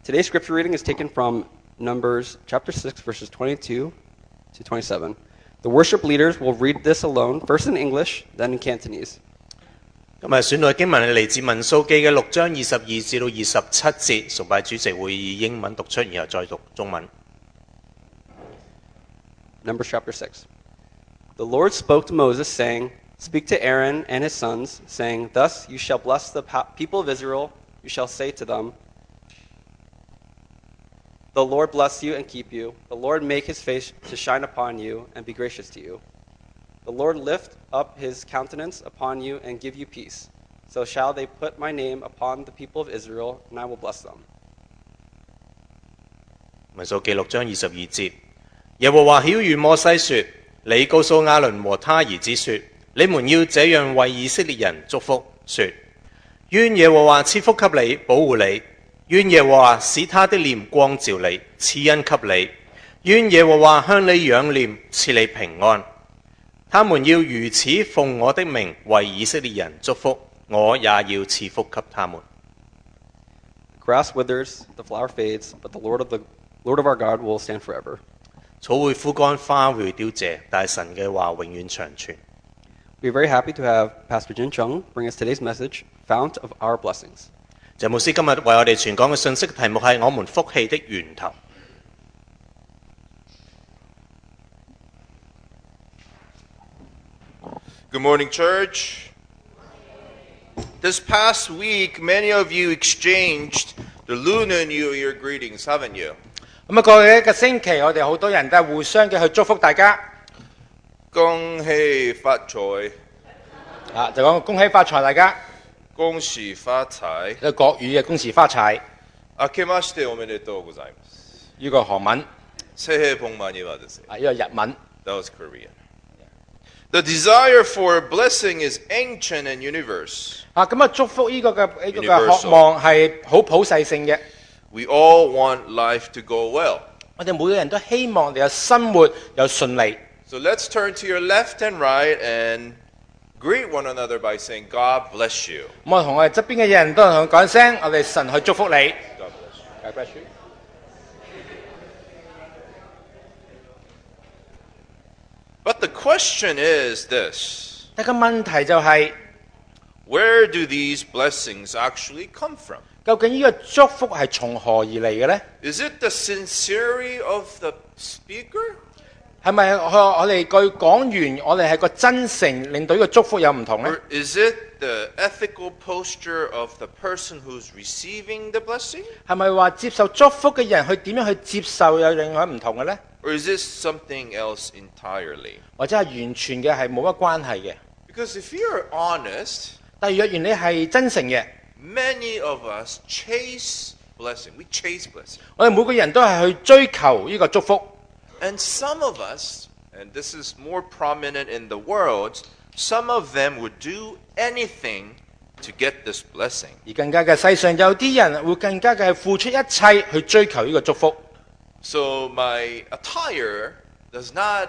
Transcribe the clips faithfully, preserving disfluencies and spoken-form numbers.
Today's scripture reading is taken from Numbers chapter six, verses twenty-two to twenty-seven. The worship leaders will read this alone, first in English, then in Cantonese. 今日選讀嘅經文係嚟自民數記嘅六章二十二至到二十七節，崇拜主席會以英文讀出，然後再讀中文。 Numbers chapter six. The Lord spoke to Moses, saying, Speak to Aaron and his sons, saying, Thus you shall bless the people of Israel. You shall say to them, The Lord bless you and keep you. The Lord make his face to shine upon you and be gracious to you. The Lord lift up his countenance upon you and give you peace. So shall they put my name upon the people of Israel, and I will bless them. 民數記六章二十二節，耶和華曉諭摩西說：你告訴亞倫和他兒子說，你們要這樣為以色列人祝福，說：願耶和華賜福給你，保護你；願耶和華使他的臉光照你，賜恩給你；願耶和華向你仰臉，賜你平安。他們要如此奉我的名為以色列人祝福，我也要賜福給他們。 The grass withers, the flower fades, but the Lord of the Lord of our God will stand forever. 草會枯乾，花會凋謝，但係神嘅話永遠長存。 We are very happy to have Pastor Jin Chung bring us today's message, Fount of Our Blessings. 謝牧師今日為我哋傳講嘅信息題目係我們福氣的源頭。 Good morning, church. This past week, many of you exchanged the Lunar New Year greetings, haven't you? 咁啊，過去一個星期，我哋好多人都係互相嘅去祝福大家。 恭喜發財啊，就講恭喜發財大家。 恭喜發財。 呢個國語嘅恭喜發財。 明けましておめでとうございます。 呢個韓文。 새해 복 많이 받으세요。 啊，呢個日文。 That was Korean. The desire for blessing is ancient and universal. 啊，咁啊，祝福呢個嘅呢個嘅渴望係好普世性嘅。 We all want life to go well. 我哋每個人都希望我哋嘅生活有順利。 So let's turn to your left and right and greet one another by saying, God bless you. 咁我同我哋側邊嘅人都同佢講聲，我哋神去祝福你。 God bless you. God bless you. But the question is this. 但個問題就係 Where do these blessings actually come from? 究竟呢個祝福係從何而嚟嘅呢？ Is it the sincerity of the speaker? 係咪我我哋句講完，我哋係個真誠，令到呢個祝福有唔同呢？ Or is it the ethical posture of the person who's receiving the blessing? 係咪話接受祝福嘅人，佢點樣去接受有另外唔同嘅呢？ Or is this something else entirely? 或者係完全嘅係冇乜關係嘅？ Because if you're honest, 但係若然你係真誠嘅， many of us chase blessing. We chase blessing. 我哋每個人都係去追求呢個祝福。 And some of us, and this is more prominent in the world, some of them would do anything to get this blessing. 而更加嘅世上有啲人會更加嘅付出一切去追求呢個祝福。 So my attire does not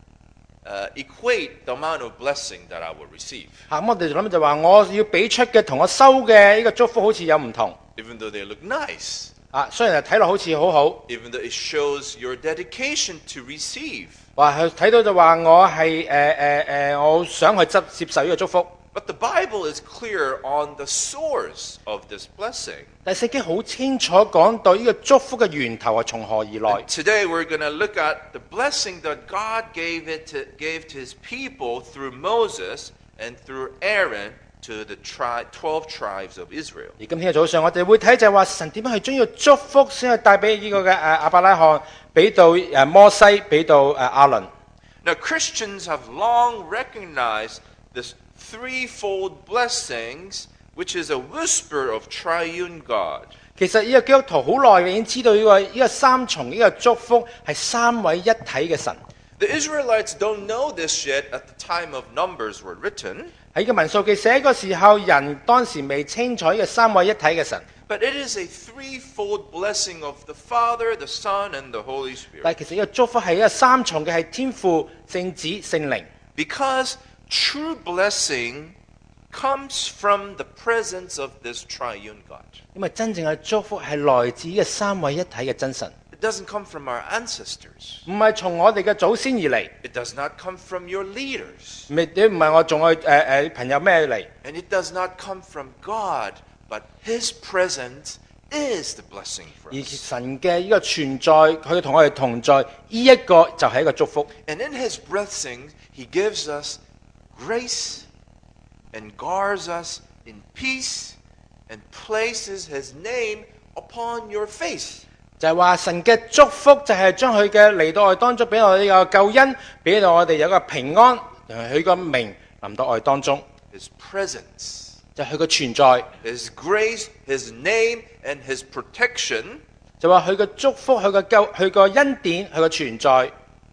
uh, equate the amount of blessing that I will receive. 嚇咁我哋諗就話，我要俾出嘅同我收嘅呢個祝福好似有唔同。 Even though they look nice. 啊，雖然係睇落好似好好， Even though it shows your dedication to receive. 話佢睇到就話我係誒誒誒，我想去執接受呢個祝福。 But the Bible is clear on the source of this blessing. 但聖經好清楚講到呢個祝福嘅源頭係從何而來。 And today we're going to look at the blessing that God gave it to, gave to His people through Moses and through Aaron to the tri- twelve tribes of Israel. 而今天嘅早上，我哋會睇就係話神點樣去將呢個祝福先去帶俾呢個嘅誒亞伯拉罕，俾到誒摩西，俾到誒亞倫。 Now Christians have long recognized this threefold blessings, which is a whisper of triune God. 其實呢個基督徒好耐已經知道呢個呢個三重呢個祝福係三位一體嘅神。 The Israelites don't know this yet at the time of Numbers were written. 喺個民數記寫嘅時候，人當時未清楚呢個三位一體嘅神。 But it is a threefold blessing of the Father, the Son, and the Holy 但 Spirit. 係其實呢個祝福係一個三重嘅，係天父、聖子、聖靈。 Because true blessing comes from the presence of this triune God. 因為真正嘅祝福係來自呢個三位一體嘅真神， It doesn't come from our ancestors. 唔係從我哋嘅祖先而嚟， It does not come from your leaders. 唔係唔係我仲愛誒誒朋友咩嚟， And it does not come from God, but His presence is the blessing for 而 us. 神嘅呢個存在，佢同我哋同在，呢、一個就係一個祝福。 And in His blessing, He gives us grace and guards us in peace and places His name upon your face. 就係話神嘅祝福就係將佢嘅嚟到我哋當中，俾我哋有救恩，俾到我哋有個平安，同埋佢個名臨到我哋當中， His presence, 就係佢嘅存在， His grace, His name, and His protection 就話佢嘅祝福、佢嘅救、佢個恩典、佢嘅存在，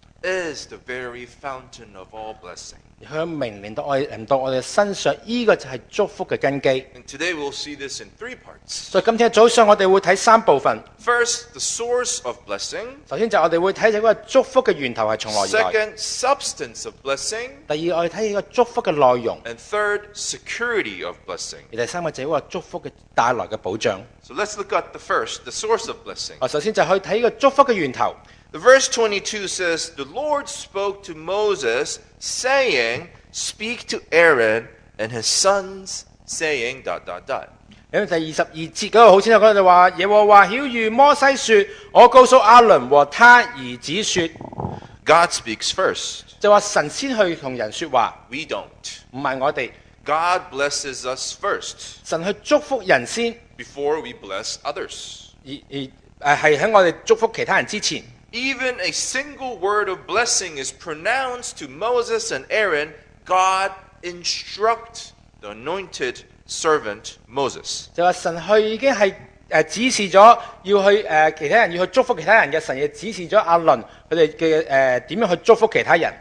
is the very fountain of all blessing. 佢嘅名臨到我哋臨到我哋身上，呢、個就係祝福嘅根基。 And today we'll see this in three parts. 所以今天早上我哋會睇三部分。 First, the source of blessing. 首先就我哋會睇睇嗰個祝福嘅源頭係從何而來。 Second, substance of blessing. 第二，我哋睇呢個祝福嘅內容。 And third, security of blessing. 而第三個就係嗰個祝福嘅帶來嘅保障。 So let's look at the first, the source of blessing. 我首先就去睇呢個祝福嘅源頭。 The verse twenty-two says, The Lord spoke to Moses, saying, Speak to Aaron and his sons, saying, dot, dot, dot. 咁第二十二節嗰個好清楚，嗰度就話耶和華曉諭摩西說：我告訴亞倫和他兒子說， God speaks first. 就話神先去同人說話， We don't. 唔係我哋。 God blesses us first 神去祝福人先， before we bless others. 而而誒係喺我哋祝福其他人之前。 Even a single word of blessing is pronounced to Moses and Aaron. God instruct the anointed servant Moses. 就話神去已經係誒指示咗要去誒、呃、其他人要去祝福其他人嘅，神亦指示咗亞倫佢哋嘅誒點樣去祝福其他人。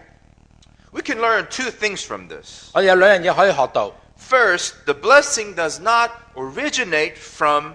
We can learn two things from this. 我哋有兩樣嘢可以學到。 First, the blessing does not originate from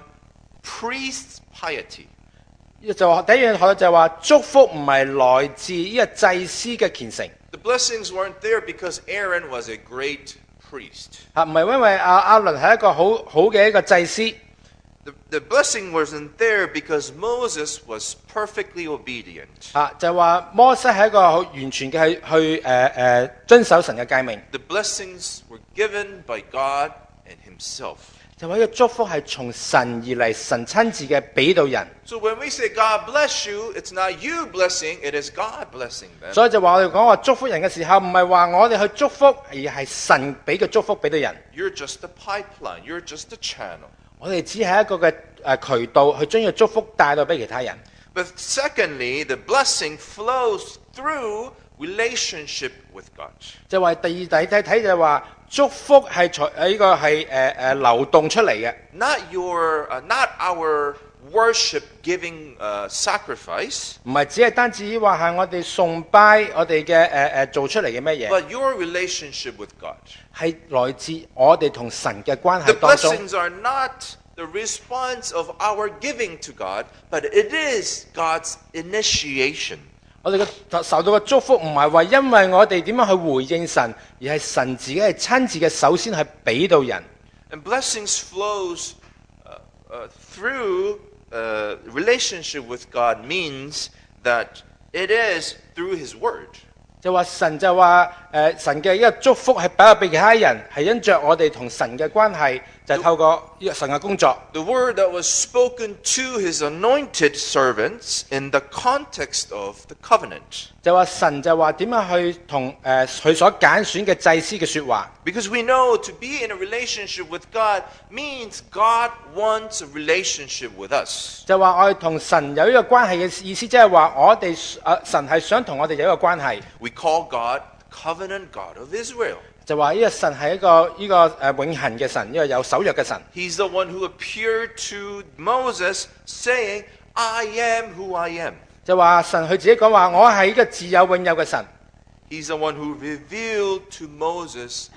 priest piety. 就話第一樣學到就係話祝福唔係來自呢個祭司嘅虔誠。 The blessings weren't there because Aaron was a great priest. 啊，唔係因為阿亞倫係一個好好嘅一個祭司。 The, the blessing wasn't there because Moses was perfectly obedient. 啊，就係話摩西係一個好完全嘅去去誒誒遵守神嘅誡命。 The blessings were given by God and Himself. 就話呢個祝福係從神而嚟，神親自嘅俾到人。 So when we say God bless you, it's not you blessing, it is God blessing them. 所以就話我哋講話祝福人嘅時候，唔係話我哋去祝福，而係神俾嘅祝福俾到人。 You're just a pipeline, you're just a channel. 我哋只係一個嘅誒渠道，去將呢個祝福帶到俾其他人。 But secondly, the blessing flows through relationship with God. 就話第二睇睇睇就係話祝福係從誒呢個係誒誒流動出嚟嘅， Not your, uh, not our worship giving uh, sacrifice, 唔係只係單止話係我哋崇拜我哋嘅誒誒做出嚟嘅咩嘢， but your relationship with God. 係來自我哋同神嘅關 The 係當中。 blessings are not the response of our giving to God, but it is God's initiation. 我哋嘅受到嘅祝福唔係話因為我哋點樣去回應神，而係神自己係親自嘅首先係俾到人。 And blessings flows uh, uh, through uh, relationship with God means that it is through His Word. 就話神就話誒、呃、神嘅一個祝福係擺入俾其他人，係因着我哋同神嘅關係，就係透過呢個神嘅工作。 The word that was spoken to His anointed servants in the context of the covenant. 就話神就話點樣去同誒佢所揀選嘅祭司嘅説話。 Because we know to be in a relationship with God means God wants a relationship with us. 就話我哋同神有呢個關係嘅意思，即係話我哋誒神係想同我哋有一個關係。 We call God covenant God of Israel. 就話呢個神係一個呢、這個誒、呃、永恆嘅神，呢個有守約嘅神。 He's the one who appeared to Moses saying, I am who I am. 就話神佢自己講話，我係一個自有永有嘅神。 He's the one who revealed to Moses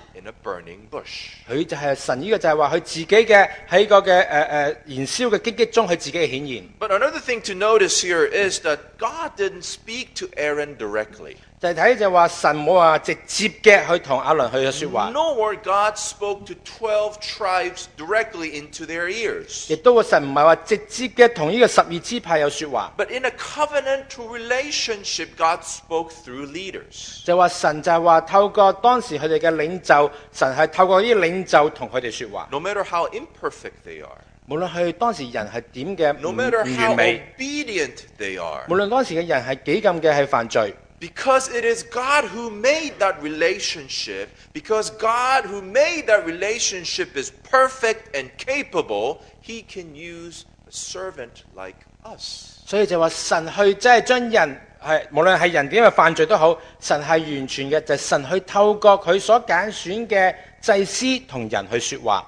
in a burning bush. 佢就係神呢個就係話佢自己嘅喺個嘅誒誒燃燒嘅荊棘中，佢自己嘅顯現。 But another thing to notice here is that God didn't speak to Aaron directly. 就係睇就話神冇話直接嘅去同亞倫去嘅説話， Nor God spoke to twelve tribes directly into their ears. 亦都個神唔係話直接嘅同呢個十二支派有説話， But in a covenantal relationship, God spoke through leaders. 就話神就係話透過當時佢哋嘅領袖，神係透過呢啲領袖同佢哋説話。 No matter how imperfect they are, 無論佢當時人係點嘅唔 no matter 唔 how 完美， obedient they are, 無論當時嘅人係幾咁嘅係犯罪， because it is God who made that relationship, because God who made that relationship is perfect and capable, He can use a servant like us. 所以就話神去即係將人係無論係人點嘅犯罪都好，神係完全嘅，就係神去透過佢所揀選嘅祭司同人去説話。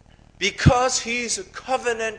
Because He's a covenant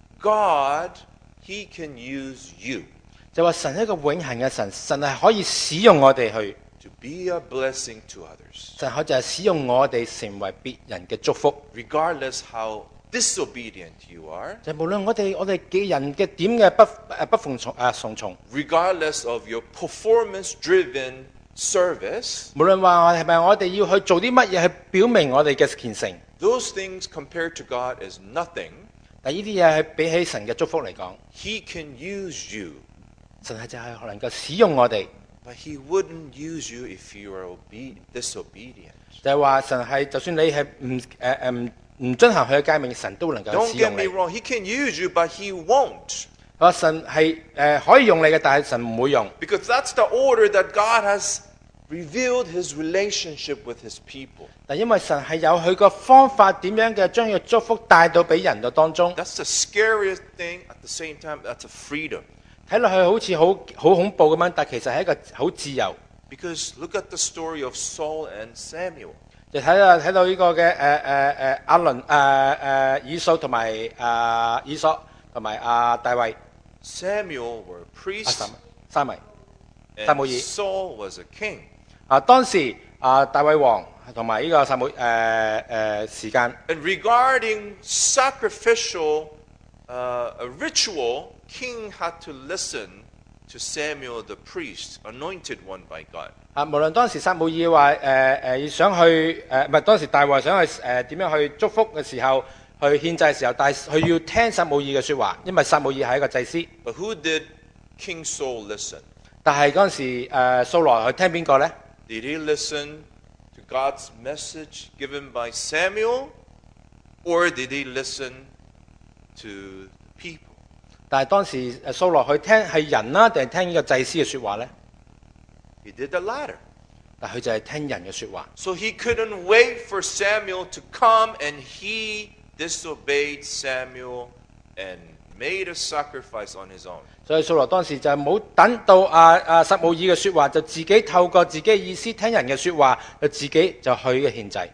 God, He can use you 就話神係一個永恆嘅神，神係可以使用我哋去， to be a blessing to others, 神可就係使用我哋成為別人嘅祝福。 regardless how disobedient you are, 就無論我哋我哋嘅人嘅點嘅不誒不奉從誒順從， regardless of your performance-driven service, 無論話係咪我哋要去做啲乜嘢去表明我哋嘅虔誠， those things compared to God is nothing. 但呢啲嘢係比起神嘅祝福嚟講， He can use you, 神係就係能夠使用我哋。 but He wouldn't use you if you are obe- disobedient. 就係話神係，就算你係唔誒誒唔唔遵行佢嘅誡命，神都能夠 Don't 使 get 用 me 你。 wrong, He can use you, but He won't. 話神係誒可以用你嘅，但係神唔會用， Because that's the order that God has revealed His relationship with His people. 但因為神係有佢個方法點樣嘅將個祝福帶到俾人嘅當中， That's the scariest thing. At the same time, that's a freedom. 睇落去好似好好恐怖咁樣，但其實係一個好自由。 Because look at the story of Saul and Samuel. 就睇到睇到呢個嘅誒誒誒亞倫誒誒以掃同埋誒以掃同埋阿大衛 Samuel were 阿 priests, 三三位 and Samuel. Saul was a king. 啊，當時啊大衛王同埋呢個撒母誒誒時間。 And regarding sacrificial, uh, a ritual, king had to listen to Samuel the priest, anointed one by God. 啊，無論當時撒母耳話誒誒想去誒，唔係當時大衛想去誒點樣去祝福嘅時候，去獻祭嘅時候，但係佢要聽撒母耳嘅説話，因為撒母耳係一個祭司。 But who did King Saul listen? 但係嗰陣時誒掃羅去聽邊個咧？ Did he listen to God's message given by Samuel, or did he listen to the people? 但係當時誒掃羅去聽係人啦，定係聽呢個祭司嘅説話咧？ He did the latter. 但佢就係聽人嘅説話， So he couldn't wait for Samuel to come, and he disobeyed Samuel and made a sacrifice on his own. 所以掃羅當時就冇等到啊啊撒母耳嘅説話，就自己透過自己嘅意思聽人嘅説話，就自己就去嘅獻祭。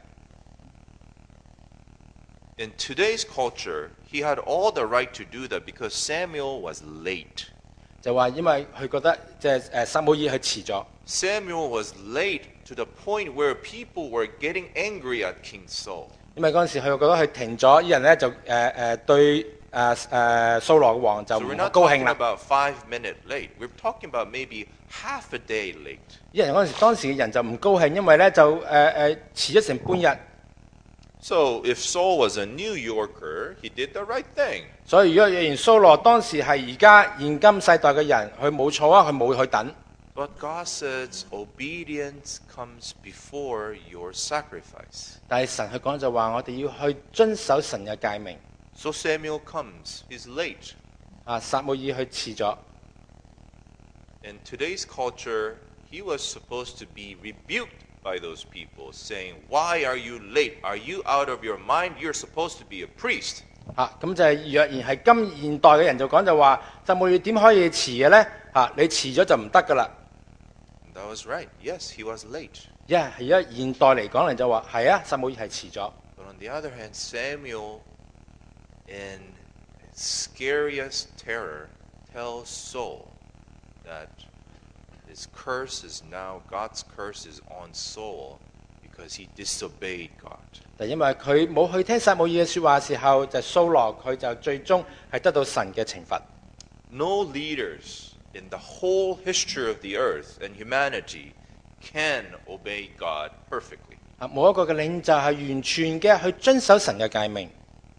In today's culture, he had all the right to do that because Samuel was late. 就話因為佢覺得即係誒撒母耳佢遲咗。 Samuel was late to the point where people were getting angry at King Saul. 因為嗰陣時佢覺得佢停咗，啲人咧就誒誒、呃、對誒誒掃羅王就 So 唔 we're not 高興 talking 啦。 about five minute late. We're talking about maybe half a day late. 啲人嗰陣時當時嘅人就唔高興，因為咧就誒誒、呃、遲咗成半日。 So if Saul was a New Yorker, he did the right thing. 所以如果若然掃羅當時係而家現今世代嘅人，佢冇錯啊，佢冇去等。 But God says obedience comes before your sacrifice. 但係神佢講就話，我哋要去遵守神嘅誡命。 So Samuel comes. He's late. 啊，撒母耳佢遲咗。 In today's culture, he was supposed to be rebuked by those people, saying, "Why are you late? Are you out of your mind? You're supposed to be a priest." 啊，咁就係若然係今現代嘅人就講就話，撒母耳點可以遲嘅咧？啊，你遲咗就唔得噶啦。 And that was right. Yes, he was late. 因為而家現代嚟講嚟就話係啊，撒母耳係遲咗。 But on the other hand, Samuel, in scariest terror, tells Saul that his curse is now, God's curse is on Saul because he disobeyed God. 但因為佢冇去聽撒母耳嘅説話嘅時候，就掃羅佢就最終係得到神嘅懲罰。 No leaders in the whole history of the earth and humanity can obey God perfectly. 啊，冇一個嘅領袖係完全嘅去遵守神嘅誡命。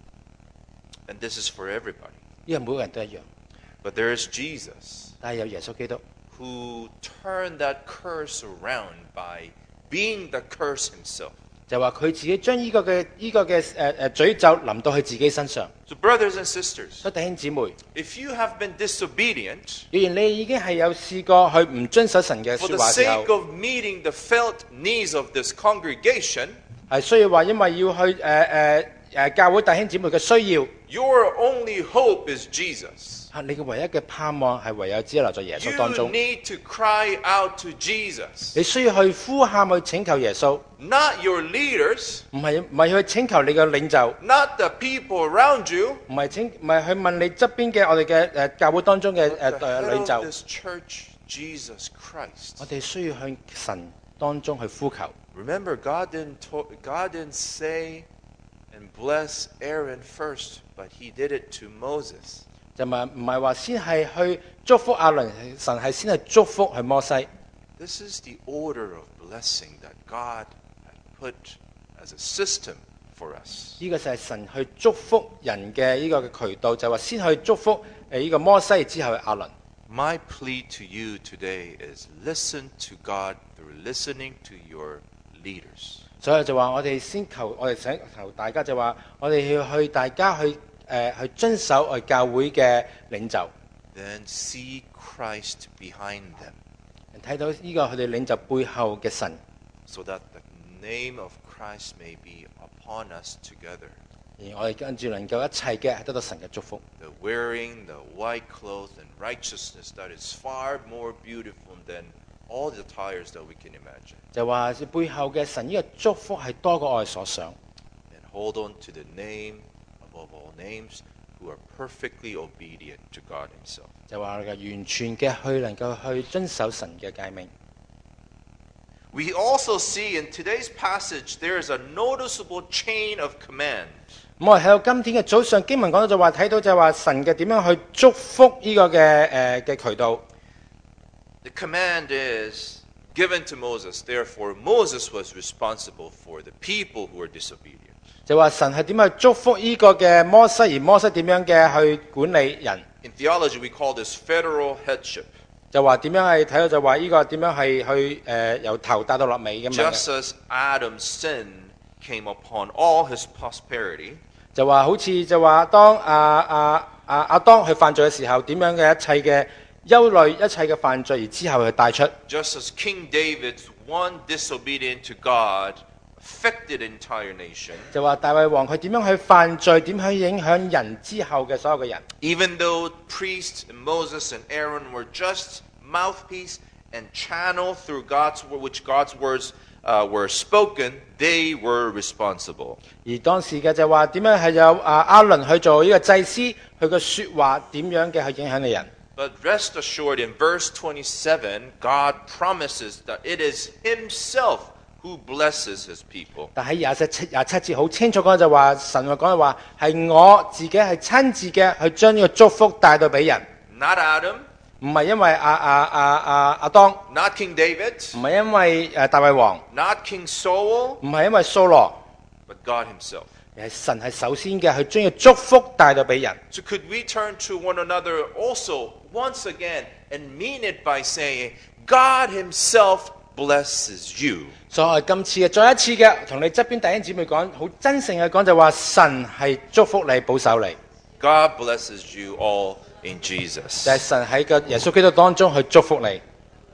And this is for everybody. 呢個每個人都一樣， But there is Jesus 但係有耶穌基督， who turned that curse around by being the curse himself. 就話佢自己將呢個嘅呢個嘅誒誒詛咒臨到佢自己身上。 So brothers and sisters, 所以弟兄姊妹， if you have been disobedient 既然你已經係有試過去唔遵守神嘅 for 説 the 話嘅時候 sake，of meeting the felt needs of this congregation, 係需要話因為要去誒誒誒教會弟兄姊妹嘅需要， your only hope is Jesus. 啊，你嘅唯一嘅盼望係唯有只留在耶穌當 You 中。 need to cry out to Jesus, 你需要去呼喊去請求耶穌， not your leaders, 唔係唔係去請求你嘅領袖， not the people around you, 唔係請唔係去問你側邊嘅我哋嘅誒教會當中嘅 but 誒 the 誒 head 領 of 袖， this church, Jesus Christ. 我哋需要向神當中去呼求。 Remember, God didn't, to- God didn't say and bless Aaron first, but he did it to Moses. 就唔係唔係話先係去祝福亞倫，神係先係祝福去摩西。 This is the order of blessing that God had put as a system for us. 呢個就係神去祝福人嘅呢個嘅渠道，就係話先去祝福誒呢個摩西之後嘅亞倫。 My plea to you today is listen to God through listening to your leaders. 所以就話我哋先求，我哋想求大家就話，我哋要去大家去誒、呃、去遵守我哋教會嘅領袖， Then see Christ behind them, 睇到呢個佢哋領袖背後嘅神， so that the name of Christ may be upon us together. 而我哋跟住能夠一切嘅係得到神嘅祝福。 The wearing the white cloth and righteousness that is far more beautiful than all the attires that we can imagine. 就話背後嘅神呢個祝福係多過我哋所想。 And hold on to the name above all names, who are perfectly obedient to God himself. 就話我哋完全嘅去能夠去遵守神嘅誡命。 We also see in today's passage there is a noticeable chain of command. 咁我哋睇到今天嘅早上經文講到就話睇到就話神嘅點樣去祝福呢個嘅誒嘅渠道。 The command is given to Moses. Therefore, Moses was responsible for the people who were disobedient. 就話神係點樣去祝福呢個嘅摩西，而摩西點樣嘅去管理人。 In theology, we call this federal headship. 就話點樣係睇到就話呢個點樣係去誒、呃、由頭帶到落尾咁樣 Just 嘅。 as Adam's sin came upon all his prosperity, 就話好似就話當阿阿阿阿當去犯罪嘅時候，點樣嘅一切嘅憂慮、一切嘅犯罪，而之後去帶出。 just as King David's one disobedience to God affected the entire nation, 就話大衛王佢點樣去犯罪，點樣影響人之後嘅所有嘅人。 even though priests and Moses and Aaron were just mouthpiece and channel through God's word, which God's words uh, were spoken, they were responsible. 而當時嘅就話點樣係有啊亞倫去做呢個祭司，佢嘅説話點樣嘅去影響你人。 But rest assured, in verse twenty-seven, God promises that it is Himself who blesses His people. 但喺廿七廿七節好清楚講就話神話講就話係我自己係親自嘅去將呢個祝福帶到俾人， Not Adam, 唔係因為阿阿阿阿阿當， not King David, 唔係因為誒大衛王， not King Saul, 唔係因為掃羅， but God Himself. 而係神係首先嘅去將呢個祝福帶到俾人。 So could we turn to one another also once again and mean it by saying, God Himself blesses you. 所以我哋今次嘅再一次嘅同你側邊弟兄姊妹講，好真誠嘅講就話神係祝福你、保守你， God blesses you all in Jesus. 就係神喺個耶穌基督當中去祝福你。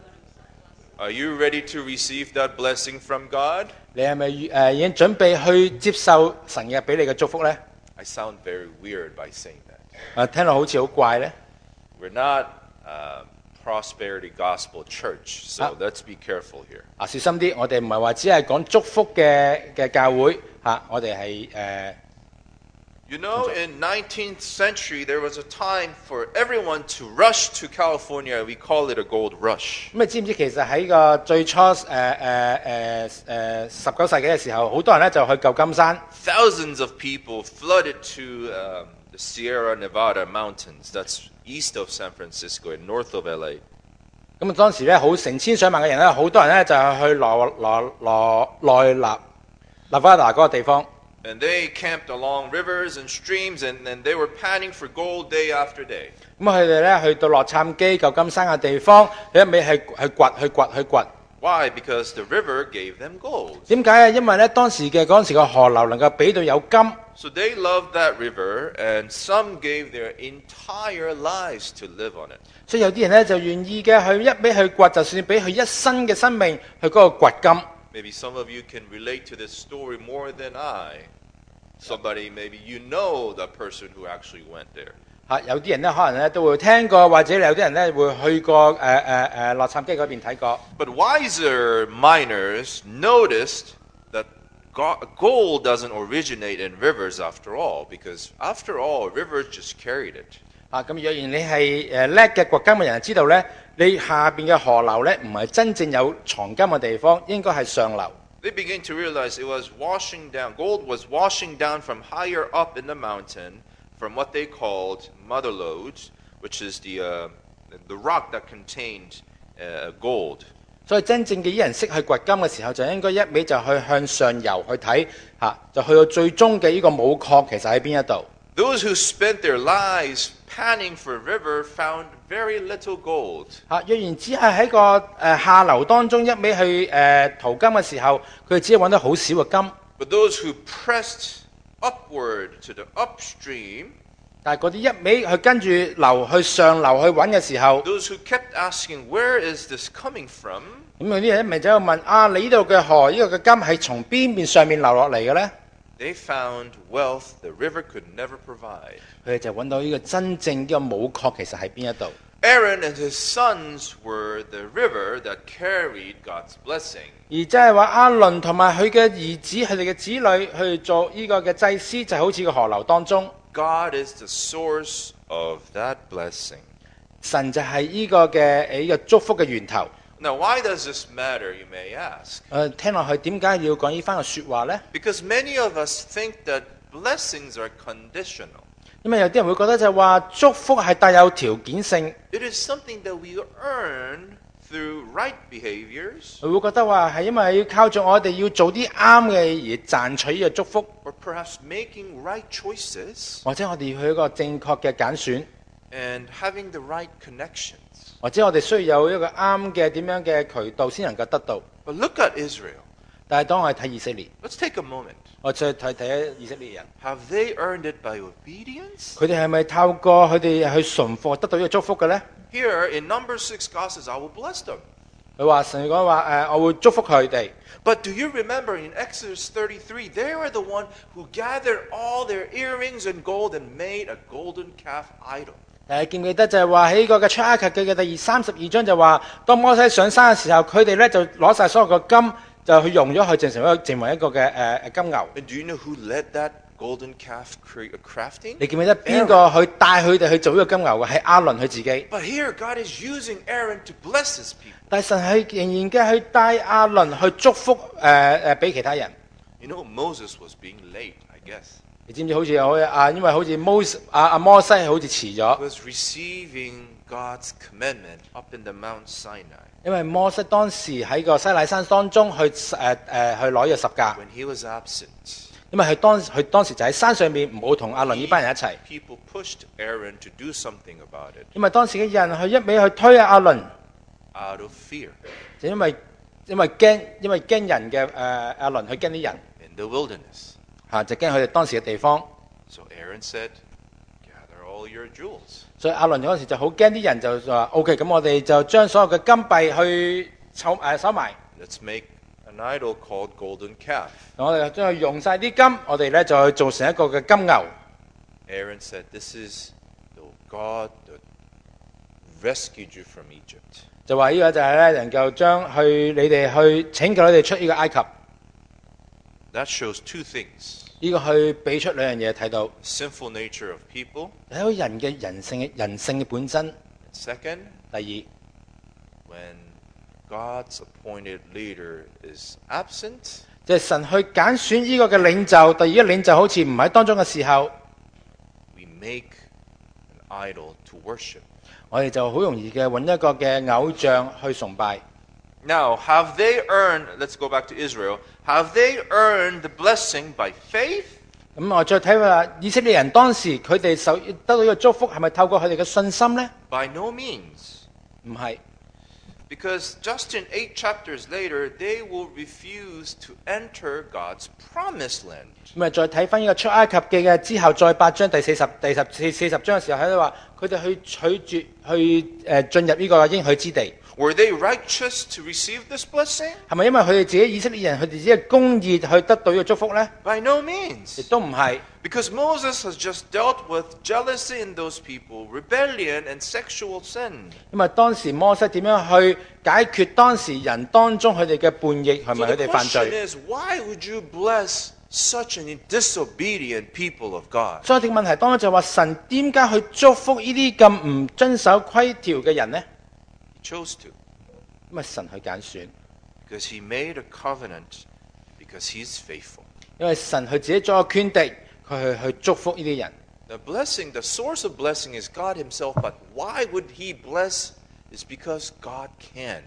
Are you ready to receive that blessing from God? 你係咪誒已經準備去接受神嘅俾你嘅祝福呢？ I sound very weird by saying that. 誒聽落好似好怪呢。 We're not a prosperity gospel church, so Ah. let's be careful here. 啊，小心啲，我哋唔係話只係講祝福嘅嘅教會嚇、啊我哋係誒 You know, in nineteenth century, there was a time for everyone to rush to California. We call it a gold rush. 咁你知唔知其實喺個最初誒誒誒誒十九世紀嘅時候，好多人咧就去舊金山， Thousands of people flooded to um, the Sierra Nevada mountains. That's east of San Francisco and north of L A. 咁啊當時咧好成千上萬嘅人咧，好多人咧就係去羅羅羅內納納瓦達嗰個地方。 And they camped along rivers and streams, and, and they were panning for gold day after day. 咁佢哋咧去到洛杉磯、舊金山嘅地方，佢一味係去掘、去掘、去掘。 Why? Because the river gave them gold. 點解啊？因為咧當時嘅嗰陣時個河流能夠俾到有金， So they loved that river, and some gave their entire lives to live on it. 所以有啲人咧就願意嘅去一味去掘，就算俾佢一生嘅生命去嗰個掘金。 Maybe some of you can relate to this story more than I. Somebody, maybe you know the person who actually went there. 嚇，有啲人咧可能咧都會聽過，或者有啲人咧會去過誒誒誒洛杉磯嗰邊睇過。 But wiser miners noticed that go- gold doesn't originate in rivers after all, because after all, rivers just carried it. 啊，咁若然你係誒叻嘅掘金嘅人，知道咧，你下邊嘅河流咧唔係真正有藏金嘅地方，應該係上流。 They began to realize it was washing down, gold was washing down from higher up in the mountain from what they called mother lodes, which is the, uh, the rock that contained uh, gold. 所以真正嘅啲人識去掘金嘅時候，就應該一味就去向上游去睇嚇，就去到最終嘅呢個母礦其實喺邊一度。 Those who spent their lives panning for a river found very little gold. 嚇，若然只係喺個誒下流當中一味去誒淘金嘅時候，佢哋只係揾到好少嘅金。 But those who pressed upward to the upstream, 但係嗰啲一味去跟住流去上流去揾嘅時候， those who kept asking, where is this coming from? 咁有啲人咪走去問啊，你呢度嘅河呢個嘅金係從邊邊上面流落嚟嘅咧？ They found wealth the river could never provide. 佢哋就揾到呢個真正呢個母礦其實喺邊一度。 Aaron and his sons were the river that carried God's blessing. 而即係話阿倫同埋佢嘅兒子、佢哋嘅子女去做呢個嘅祭司，就好似個河流當中， God is the source of that blessing. 神就係呢個嘅誒呢個祝福嘅源頭。 Now, why does this matter, you may ask? 誒、聽落去點解要講呢番嘅説話呢？ Because many of us think that blessings are conditional. 因為有啲人會覺得就係話祝福係帶有條件性， It is something that we earn through right behaviors, 佢會覺得話係因為要靠住我哋要做啲啱嘅而賺取呢個祝福， or perhaps making right choices 或者我哋要去一個正確嘅揀選， and having the right connections. 或者我哋需要有一個啱嘅點樣嘅渠道先能夠得到。 But look at Israel. 但係當我哋睇以色列， Let's take a moment. 我再睇睇以色列人， Have they earned it by obedience? 佢哋係咪透過佢哋去順服得到呢個祝福嘅呢？ Here in number six, God says, I will bless them. 佢話神講話誒，我會祝福佢哋。 But do you remember in Exodus thirty-three, they were the one who gathered all their earrings and gold and made a golden calf idol. 誒記唔記得就係話喺呢個嘅出埃及記嘅第二三十二章就話，當摩西上山嘅時候，佢哋咧就攞晒所有嘅金，就去用咗佢，整成一個成為一個嘅誒誒金牛。 And do you know who led that golden calf cre- crafting? 你記唔記得邊個去帶佢哋去做呢個金牛嘅？係亞倫佢自己。 But here God is using Aaron to bless his people. 但係神係仍然嘅去帶亞倫去祝福誒誒俾其他人。 You know, Moses was being late, I guess. 你知唔知好似好啊？因為好似摩阿阿摩西好似遲 He 咗， was receiving God's commandment up in the Mount Sinai 因為摩西當時喺個西乃山當中去誒誒、呃、去攞呢個十架， when he was absent. 因為佢當佢當時就喺山上面唔好同亞倫呢班人一齊， People pushed Aaron to do something about it 因為當時嘅人去一味去推阿亞倫， out of fear 就因為因為驚因為驚人嘅誒亞倫去驚啲人 in the wilderness. 嚇、就驚佢哋當時嘅地方， So Aaron said, gather all your jewels. 所以亞倫嗰陣時就好驚啲人就話 O.K. 咁我哋就將所有嘅金幣去儲誒收埋， Let's make an idol called golden calf. 我哋將佢用晒啲金，我哋咧就去做成一個嘅金牛。 Aaron said, this is the God that rescued you from Egypt. 就話呢個就係咧能夠將去你哋去拯救你哋出呢個埃及。 That shows two things. 呢個去俾出兩樣嘢睇到， sinful nature of people. 睇到人嘅人性嘅人性嘅本真。 Second, 第 when God's appointed leader is absent, 二，即係神去揀選呢個嘅領袖，第二個領袖好似唔喺當中嘅時候， we make an idol to worship. 我哋就好容易嘅揾一個嘅偶像去崇拜。 Now, have they earned, let's go back to Israel, have they earned the blessing by faith? 咁我再睇下以色列人當時佢哋受得到呢個祝福係咪透過佢哋嘅信心呢？ By no means. 唔係， Because just in eight chapters later, they will refuse to enter God's promised land. 咁啊再睇翻呢個出埃及記嘅之後，再八章第四十第十四四十章嘅時候喺度話，佢哋去拒絕去誒進入呢個應許之地。 Were they righteous to receive this blessing? 係咪因為佢哋自己以色列人佢哋自己嘅公義去得到呢個祝福呢？ By no 亦 means. 都唔係， Because Moses has just dealt with jealousy in those people, rebellion, and sexual sin. 因為當時摩西點樣去解決當時人當中佢哋嘅叛逆係 So 咪佢 the 哋犯 question 罪？ is, why would you bless such an disobedient people of God? 所以個問題當中就話神點解去祝福呢啲咁唔遵守規條嘅人呢？ He chose to. 咁啊神去揀選， Because he made a covenant because he's faithful. 因為神佢自己做個圈地，佢去去祝福呢啲人。 The blessing, the source of blessing is God himself, but why would he bless? Is because God can.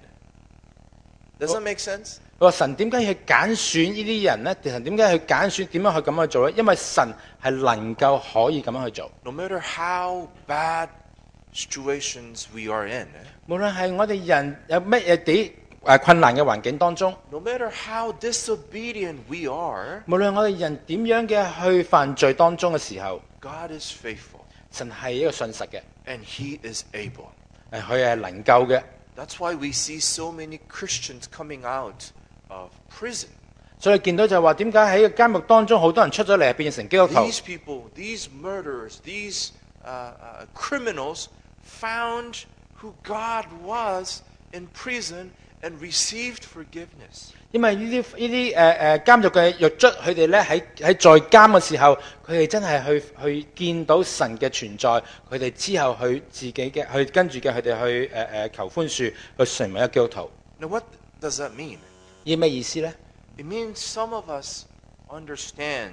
Does that make sense? 佢話神點解要去揀選呢啲人呢？神點解去揀選點樣去咁樣去做呢？因為神係能夠可以咁樣去做。 No matter how bad situations we are in, eh? 無論係我哋人有乜嘢幾誒困難嘅環境當中， no matter how disobedient we are, 無論我哋人點樣嘅去犯罪當中嘅時候， God is faithful 神係一個信實嘅， and he is able. 誒佢係能夠嘅。 That's why we see so many Christians coming out of prison. 所以見到就係話點解喺個監獄當中好多人出咗嚟變成基督徒？ These people, these murderers, these uh, uh, criminals found who God was in prison and received forgiveness. 因為呢啲呢啲誒誒監獄嘅獄卒，佢哋咧喺喺在監嘅時候，佢哋真係去去見到神嘅存在，佢哋之後去自己嘅去跟住嘅佢哋去誒誒、呃、求寬恕，去成為一個基督徒。 Now, what does that mean? 呢咩意思呢？ It means some of us understand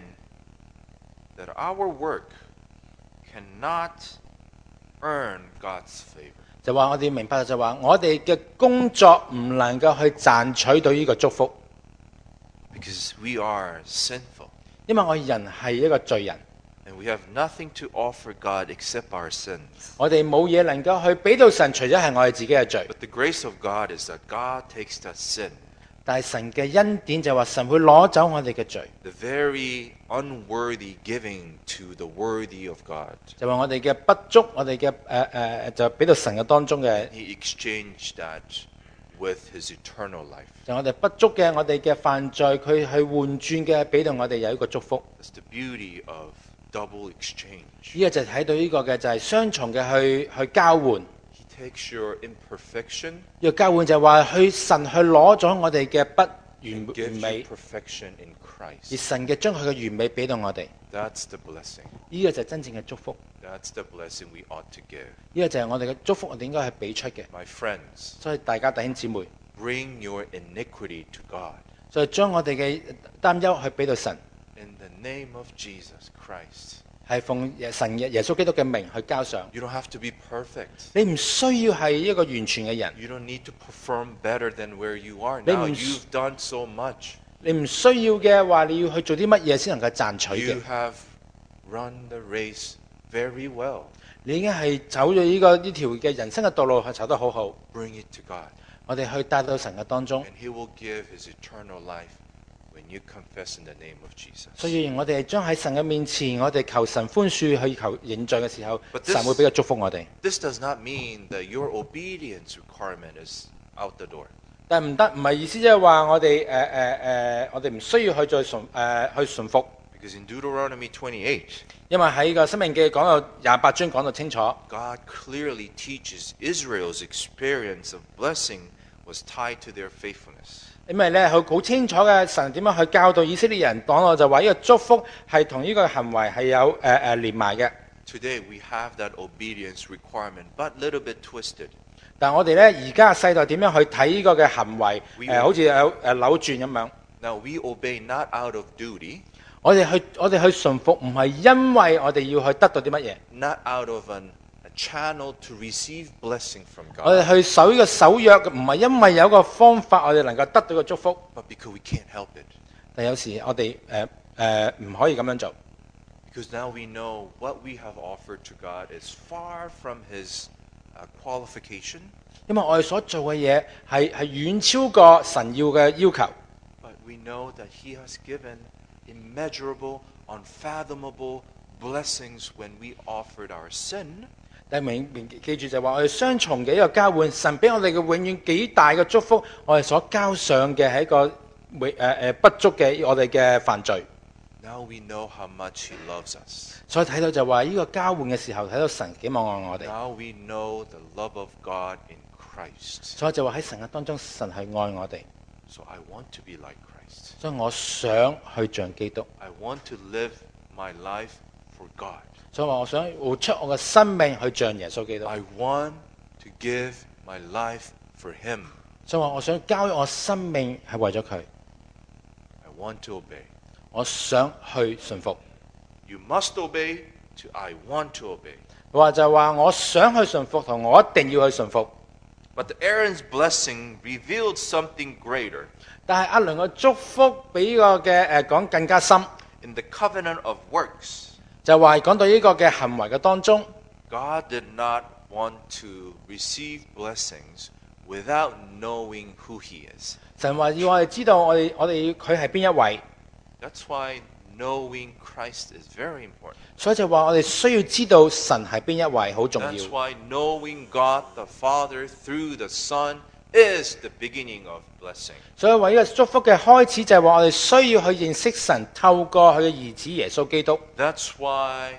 that our work cannot earn God's favor. 就話我哋明白就話我哋嘅工作唔能夠去賺取到呢個祝福， Because we are sinful 因為我人係一個罪人， and we have nothing to offer God except our sins. 我哋冇嘢能夠去俾到神，除咗係我哋自己嘅罪。 But the grace of God is that God takes that sin, 但係神嘅恩典就話神會攞走我哋嘅罪， the very unworthy giving to the worthy of God. 就話我哋嘅不足，我哋嘅誒誒就俾到神嘅當中嘅， He exchanged that with his eternal life. 就我哋不足嘅，我哋嘅犯罪，佢去換轉嘅，俾到我哋有一個祝福。 That's the beauty of double exchange. 呢個就睇到呢個嘅就係雙重嘅去去交換。 He takes your imperfection 呢個交換就係話去神去攞咗我哋嘅不完 and 完 gives you 美， perfection in 而 Christ. 神嘅將佢嘅完美俾到我哋。 That's the blessing. 呢個就係真正嘅祝福。 That's the blessing we ought to give. 呢個就係我哋嘅祝福，我哋應該係俾出嘅。 My friends, 所以大家弟兄姊妹， bring your iniquity to God. 所以將我哋嘅擔憂去俾到神， In the name of Jesus Christ. 係奉神嘅耶穌基督嘅名去交上。 You don't have to be perfect. 你唔需要係一個完全嘅人， You don't need to perform better than where you are 你 now. 唔- You've done so much. 你唔需要嘅話，你要去做啲乜嘢先能夠賺取嘅 You？have run the race very well. 你已經係走咗呢個呢條嘅人生嘅道路，係走得好好。 Bring it to God. 我哋去帶到神嘅當中， And He will give His eternal life when you confess in the name of Jesus. 所以我哋將喺神嘅面前，我哋求神寬恕，去求認罪嘅時候， But this- 神會俾個祝福我哋。 This does not mean that your obedience requirement is out the door. 但唔得，唔係意思即係話我哋誒誒誒，我哋唔需要去再順誒、呃、去順服， Because in Deuteronomy twenty-eight, 因為喺個申命記講到廿八章講到清楚， God clearly teaches Israel's experience of blessing was tied to their faithfulness. 因為咧，佢好清楚嘅神點樣去教導以色列人，講到就話呢個祝福係同呢個行為係有誒誒、呃、連埋嘅。 Today we have that obedience requirement, but a little bit twisted. 但係我哋咧而家嘅世代點樣去睇呢個嘅行為？誒、 We- 呃好似有誒、呃、扭轉咁樣。 Now we obey not out of duty, 我哋去我哋去順服，唔係因為我哋要去得到啲乜嘢， not out of an, a channel to receive blessing from 我哋 God, 去守呢個守約，唔係因為有一個方法我哋能夠得到個祝福。 but because we can't help it. 但有時我哋誒誒唔可以咁樣做， Because now we know what we have offered to God is far from His uh, qualification, 因為我哋所做嘅嘢係係遠超過神要嘅要求。 but we know that He has given immeasurable, unfathomable blessings when we offered our sin. 但係明明記住就係話我哋雙重嘅一個交換，神俾我哋嘅永遠幾大嘅祝福，我哋所交上嘅係一個永誒誒不足嘅我哋嘅犯罪。 Now we know how much He loves us. 所以睇到就話呢個交換嘅時候，睇到神幾望愛我哋。 Now we know the love of God in Christ. 所以就話喺神嘅當中，神係愛我哋。 So I want to be like Christ. 所以我想去像基督， I want to live my life for God. 所以話我想活出我嘅生命去像耶穌基督。 I want to give my life for Him. 所以話我想交我生命係為咗佢， I want to obey. 我想去順服。 You must obey to I want to obey. 佢話就係話我想去順服，同我一定要去順服。 But Aaron's blessing revealed something greater. 但係阿倫嘅祝福比呢個嘅誒講更加深， In the covenant of works, 就話講到呢個嘅行為嘅當中， God did not want to receive blessings without knowing who He is. 神話要我哋知道我哋我哋佢係邊一位， That's why knowing Christ is very important. 所以就話我哋需要知道神係邊一位好重要。 That's why knowing God the Father through the Son is the beginning of blessing. 所以話呢個祝福嘅開始就係話我哋需要去認識神，透過佢嘅兒子耶穌基督。 That's why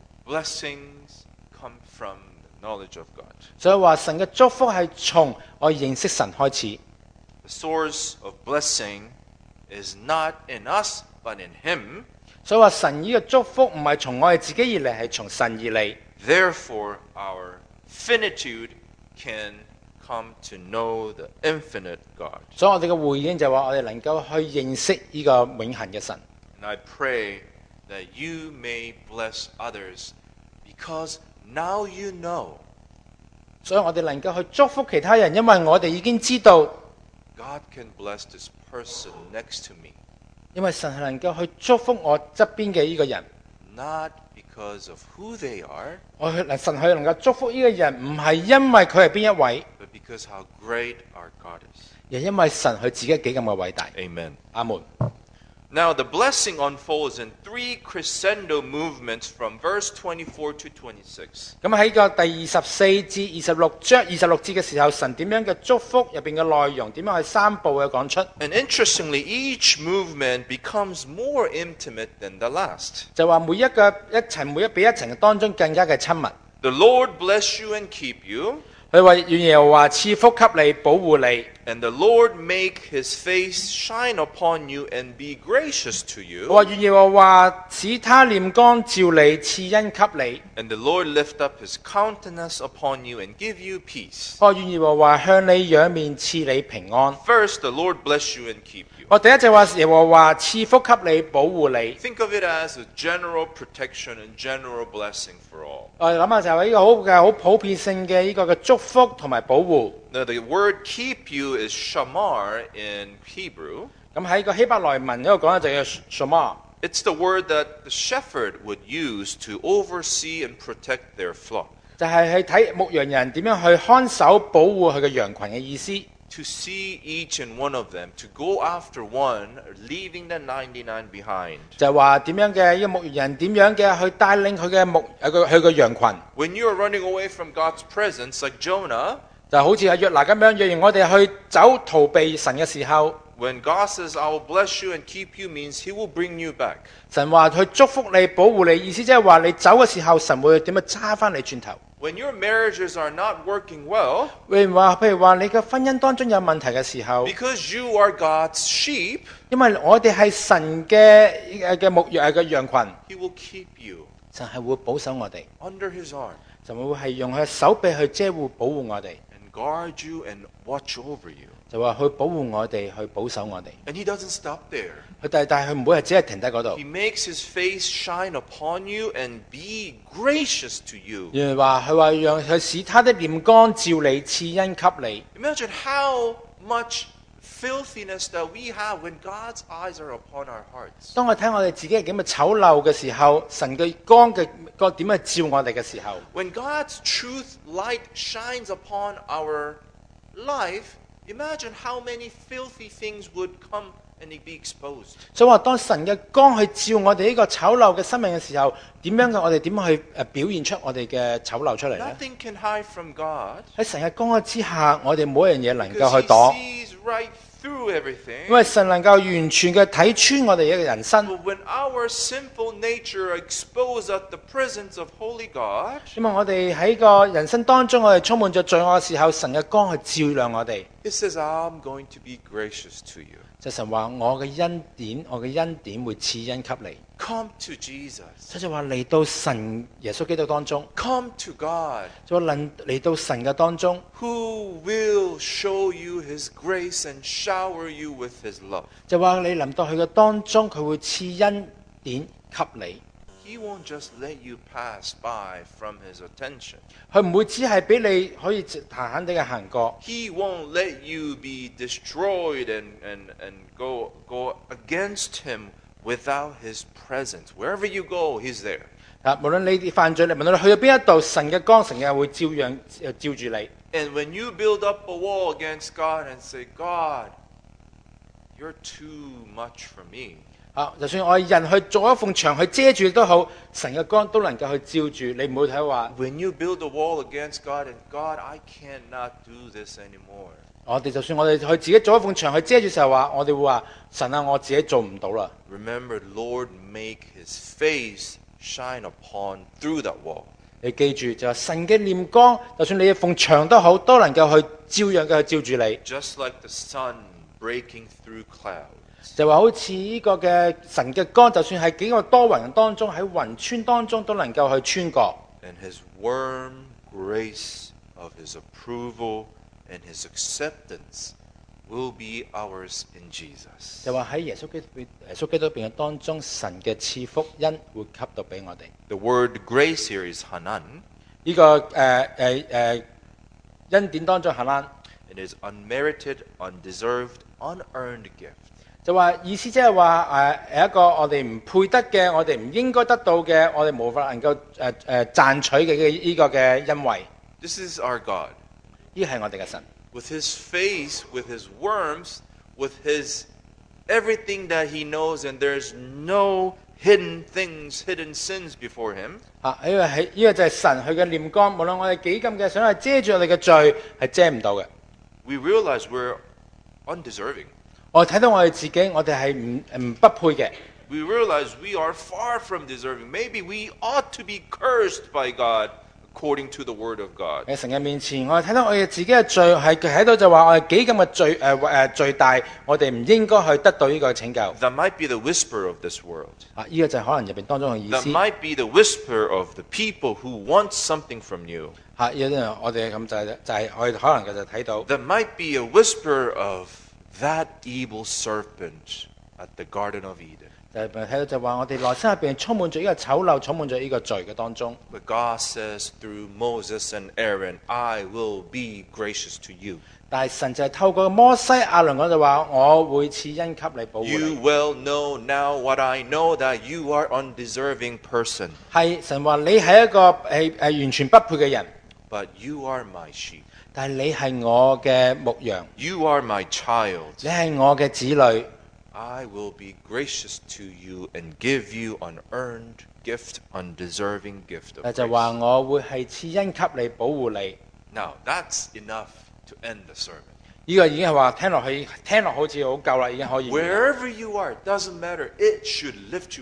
blessings come from the knowledge of God. 所以話神嘅祝福係從我認識神開始。 The source of blessing is not in us, but in Him. 所以話神呢個祝福唔係從我哋自己而嚟，係從神而嚟。 Therefore, our finitude can come to know the infinite God. 所以我哋嘅回應就係話我哋能夠去認識呢個永恆嘅神。 And I pray that you may bless others because now you know 所以我哋能夠去祝福其他人，因為我哋已經知道， God can bless this person next to me, 因為神係能夠去祝福我側邊嘅呢個人。 not because of who they are, 我去神佢能夠祝福呢個人，唔係因為佢係邊一位， but because how great our God is. 而係因為神佢自己幾咁嘅偉大。 Amen. 阿門。 Now, the blessing unfolds in three crescendo movements from verse twenty-four to twenty-six. 咁喺個第二十四至二十六章二十六節嘅時候，神點樣嘅祝福入邊嘅內容，點樣去三步嘅講出？ And interestingly, each movement becomes more intimate than the last. 就話每一個一層每一比一層嘅當中更加嘅親密。 The Lord bless you and keep you, 佢話願耶和華賜福給你，保護你。 and the Lord make his face shine upon you and be gracious to 佢話 you, 願耶和華使他臉光照你，賜恩給你。 and the Lord lift up his countenance upon you and give you peace. 我願耶和華向你仰面，賜你平安。 First, the Lord bless you and keep you. 我第一就話耶和華賜福給你，保護你。 Think of it as a general protection and general blessing for all. 我哋諗下就係呢個好嘅好普遍性嘅呢個嘅祝福同埋保護。 Now, the word keep you is shamar in Hebrew. 咁喺個希伯來文嗰度講咧就叫 shama， It's the word that the shepherd would use to oversee and protect their flock. 就係去睇牧羊人點樣去看守保護佢嘅羊群嘅意思。 To see each and one of them, to go after one, leaving the ninety-nine behind. 就係話點樣嘅呢個牧羊人點樣嘅去帶領佢嘅牧誒佢佢嘅羊群， When you are running away from God's presence, like Jonah, 就好似阿約拿咁樣，若然我哋去走逃避神嘅時候， when God says, I will bless you and keep you, means he will bring you back. 神話去祝福你、保護你，意思即係話你走嘅時候，神會點樣揸翻你轉頭。 When your marriages are not working well, 譬如話，譬如話你嘅婚姻當中有問題嘅時候， because you are God's sheep, 因為我哋係神嘅誒嘅牧羊嘅羊群， He will keep you 神係會保守我哋， under His arm 就會係用佢嘅手臂去遮護保護我哋， and guard you and watch over you. 就話去保護我哋，去保守我哋。 And He doesn't stop there. 佢但係但係佢唔會係只係停喺嗰度 He，makes His face shine upon you and be gracious to you. 原來話佢話讓佢使他的臉光照你，賜恩給你。 Imagine how much filthiness that we have when God's eyes are upon our hearts. 當我睇我哋自己係幾咁醜陋嘅時候，神嘅光嘅個點去照我哋嘅時候， When God's truth light shines upon our life, imagine how many filthy things would come and be exposed. 所以話當神嘅光去照我哋呢個醜陋嘅生命嘅時候，點樣嘅我哋點樣去誒表現出我哋嘅醜陋出嚟呢？ Nothing can hide from God 喺神嘅光之下，我哋冇一樣嘢能 because 夠去躲， He sees right through everything. 因為神能夠完全嘅睇穿我哋嘅人生。 But when our sinful nature are exposed at the presence of Holy God, 因為我哋喺個人生當中，我哋充滿咗罪惡嘅時候，神嘅光去照亮我哋。 It says, I'm going to be gracious to you. 就神話我嘅恩典，我嘅恩典會賜恩給你。 Come to Jesus. 所以就話嚟到神耶穌基督當中， Come to God, 就話能嚟到神嘅當中， who will show you His grace and shower you with His love. 就話你臨到佢嘅當中，佢會賜恩典給你。 He won't just let you pass by from His attention. 佢唔會只係俾你可以閒閒地嘅行過， He won't let you be destroyed and, and, and go, go against Him without His presence. Wherever you go, He's there. 啊，無論你犯罪，無論你去到邊一度，神嘅光成日會照樣照住你。 And when you build up a wall against God and say, God, you're too much for me. 啊，就算我人去做一埲牆去遮住都好，神嘅光都能夠去照住你。唔好睇話， When you build a wall against God and God, I cannot do this anymore. 我哋就算我哋去自己做一埲牆去遮住時候話，我哋會話神啊，我自己做唔到啦。 Remember, Lord, make His face shine upon through that wall. 你記住就係神嘅臉光，就算你一埲牆都好，都能夠去照樣嘅去照住你。 Just like the sun breaking through clouds. 就話好似呢個嘅神嘅光，就算係幾個多雲當中，喺雲川當中都能夠去穿過。 And His warm grace of His approval and His acceptance will be ours in Jesus. 就話喺耶穌基督耶穌基督入邊嘅當中，神嘅賜福恩會給到俾我哋。 The word grace here is hanan. 呢、個誒誒誒恩典當中係啦， It is unmerited, undeserved, unearned gift. 就話意思即係話誒係一個我哋唔配得嘅，我哋唔應該得到嘅，我哋無法能夠誒誒賺取嘅呢個嘅恩惠。 This is our God. 呢係我哋嘅神。 With His face, with His worms, with His everything that He knows, and there's no hidden things, hidden sins before Him. 啊，因為喺呢個就係神佢嘅臉光，無論我哋幾咁嘅想係遮住我哋嘅罪，係遮唔到嘅。 We realize we're undeserving. 我睇到我哋自己，我哋係唔唔不配嘅。 We realize we are far from deserving. Maybe we ought to be cursed by God according to the Word of God. 喺神嘅面前，我哋睇到我哋自己嘅罪係睇到就話我哋幾咁嘅罪誒誒罪大，我哋唔應該去得到呢個拯救。 That might be the whisper of this world. 啊，呢、個就係可能入邊當中嘅意 That 思。 might be the whisper of the people who want something from you. 嚇，有啲人我哋咁就係、就係、我哋可能就睇到。 That might be a whisper of that evil serpent at the Garden of Eden. 就係睇到就話我哋內心入邊充滿咗呢個醜陋，充滿咗呢個罪嘅當中。 But God says through Moses and Aaron, I will be gracious to you. 但係神就係透過摩西亞倫嗰度話，我會賜恩給你，保護 You 你。 well know now what I know, that you are undeserving person. 係神話你係一個係係完全不配嘅人， But you are my sheep. 但係你係我嘅牧羊， You are my child. 你係我嘅子女。 I will be gracious to you and give you an earned gift, undeserving gift 誒 of 就話 grace. 我會係賜恩給你，保護你。 Now, that's enough to end the sermon. 呢個已經係話聽落去，聽落好似好夠啦，已經可以。 Wherever you are, it doesn't matter. It should lift you up.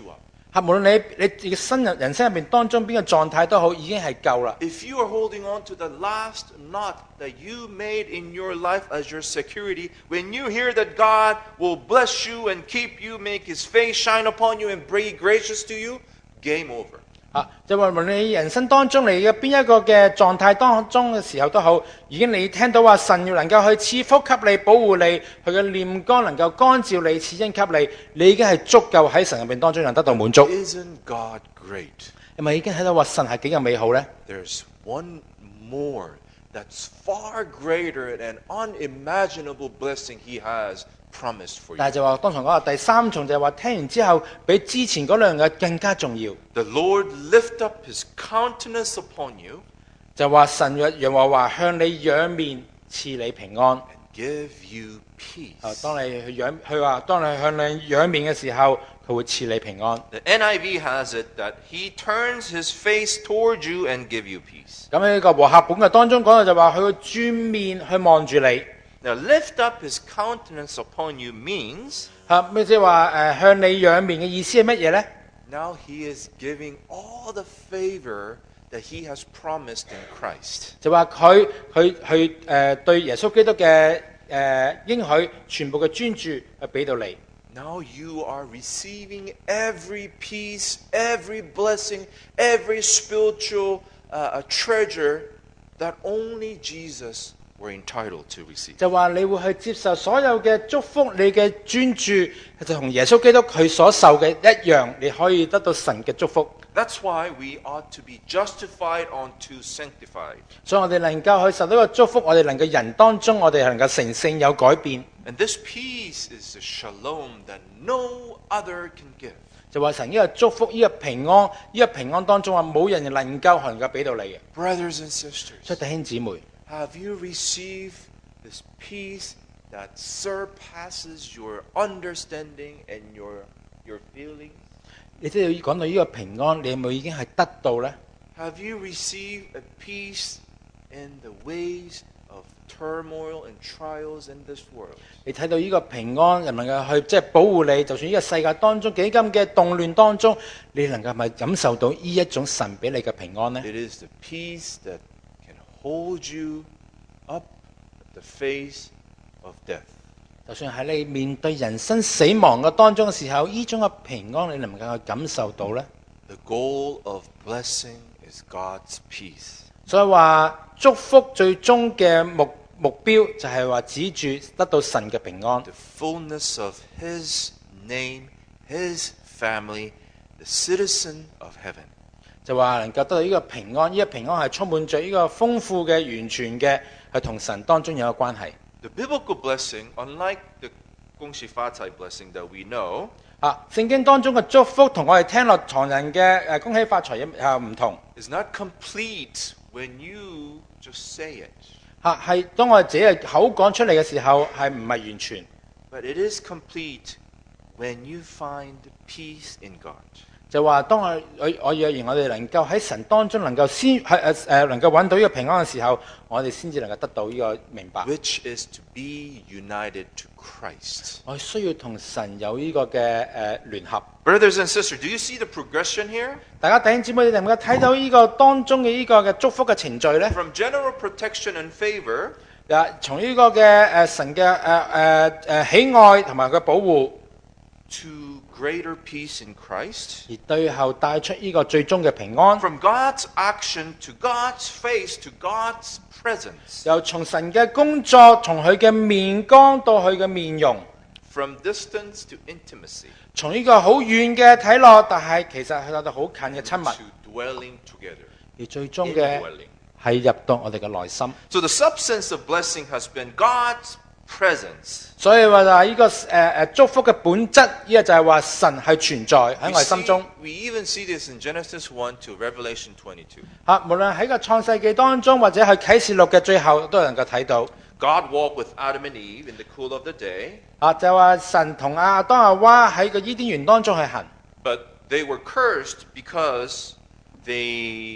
嚇，無論你你自己生人人生入邊當中邊個狀態都好，已經係夠啦。 If you are holding on to the last knot that you made in your life as your security, when you hear that God will bless you and keep you, make His face shine upon you and be gracious to you, game over. 啊，就話無論你人生當中你嘅邊一個嘅狀態當中嘅時候都好，已經你聽到話神要能夠去賜福給你、保護你，佢嘅臉光能夠光照你、賜恩給你，你已經係足夠喺神入邊當中能得到滿足。 Isn't God great? 係咪已經睇到話神係幾咁美好呢？ There's one more that's far greater and unimaginable blessing He has promised for 但係 you. 就話當場講話第三重就係話聽完之後，比之前嗰兩個更加重要。 The Lord lift up His countenance upon you 就話神若耶和華向你仰面賜你平安。 and give you peace. 啊，當你去仰，佢話當你向你仰面嘅時候，佢會賜你平安。 The N I V has it that He turns His face toward you and give you peace. 咁喺呢個和合本嘅當中講到就話佢會轉面去望住你。 Now, lift up His countenance upon you means 嚇咩即係話誒向你仰面嘅意思係乜嘢呢？ now He is giving all the favor that He has promised in Christ. 就話佢佢去誒對耶穌基督嘅誒應許全部嘅專注去俾到你。 Now you are receiving every peace, every blessing, every spiritual uh, a treasure that only Jesus were entitled to receive. 就話你會去接受所有嘅祝福，你嘅專注就同耶穌基督佢所受嘅一樣，你可以得到神嘅祝福。 That's why we ought to be justified unto sanctified. 所以我哋能夠去受到個祝福，我哋能夠人當中，我哋係能夠成聖有改變。 And this peace is the shalom that no other can give. 就話神呢個祝福，呢、這個平安，呢、這個平安當中啊，冇人能夠能夠俾到你嘅。 Brothers and 所 sisters, 以弟兄姊妹， have you received this peace that surpasses your understanding and your, your feelings? 你知道講到呢個平安，你係咪已經係得到呢？ Have you received a peace in the ways of turmoil and trials in this world? 你睇到呢個平安，又能夠去即係保護你，就算呢個世界當中幾咁嘅動亂當中，你能夠咪感受到呢一種神俾你嘅平安呢？ It is the peace that can hold you up at the face of death. 就算喺你面對人生死亡嘅當中嘅時候，呢種嘅平安，你能唔能夠去感受到呢？ The goal of blessing is God's peace. 所以話祝福最終嘅目目標就係話指住得到神嘅平安， The fullness of His name, His family, the citizen of heaven. 就話能夠得到呢個平安，呢、這個平安係充滿咗呢個豐富嘅、完全嘅，係同神當中有個關係。 The biblical blessing, unlike the 恭喜發財 blessing that we know, 啊，聖經當中嘅祝福同我哋聽落唐人嘅誒恭喜發財係唔同。 is not complete when you just say it, 嚇係當我哋自己嘅口講出嚟嘅時候係唔係完全？ but it is complete when you find peace in God. 就話當我我我若然我哋能夠喺神當中能夠先係誒誒能夠揾到呢個平安嘅時候，我哋先至能夠得到呢個明白。 Which is to be united to Christ. 我需要同神有呢個嘅誒、呃、聯合。 Brothers and sisters, do you see the progression here? 大家弟兄姊妹，你哋能夠睇到呢個當中嘅呢個嘅祝福嘅程序呢？ From general protection and favor 啊，從呢個嘅誒、呃、神嘅誒誒誒喜愛同埋佢保護， to greater peace in Christ. 而對後帶出呢個最終嘅平安。 From God's action to God's face to God's presence. 由從神嘅工作，從佢嘅面光到佢嘅面容， From distance to intimacy. 從呢個好遠嘅睇落，但係其實係到好近嘅親密， To dwelling together. 而最終嘅 Indwelling. 係入到我哋嘅內心。 So the substance of blessing has been God's presence. 所以話就係呢個誒誒祝福嘅本質，呢個就係話神係存在喺 We, 我哋心 see, 中。 we even see this in Genesis one to Revelation twenty-two. 嚇，無論喺個創世記當中，或者喺啟示錄嘅最後，都能夠睇到。 God walked with Adam and Eve in the cool of the day, 啊，就話神同亞當亞娃喺個伊甸園當中去行， but they were cursed because they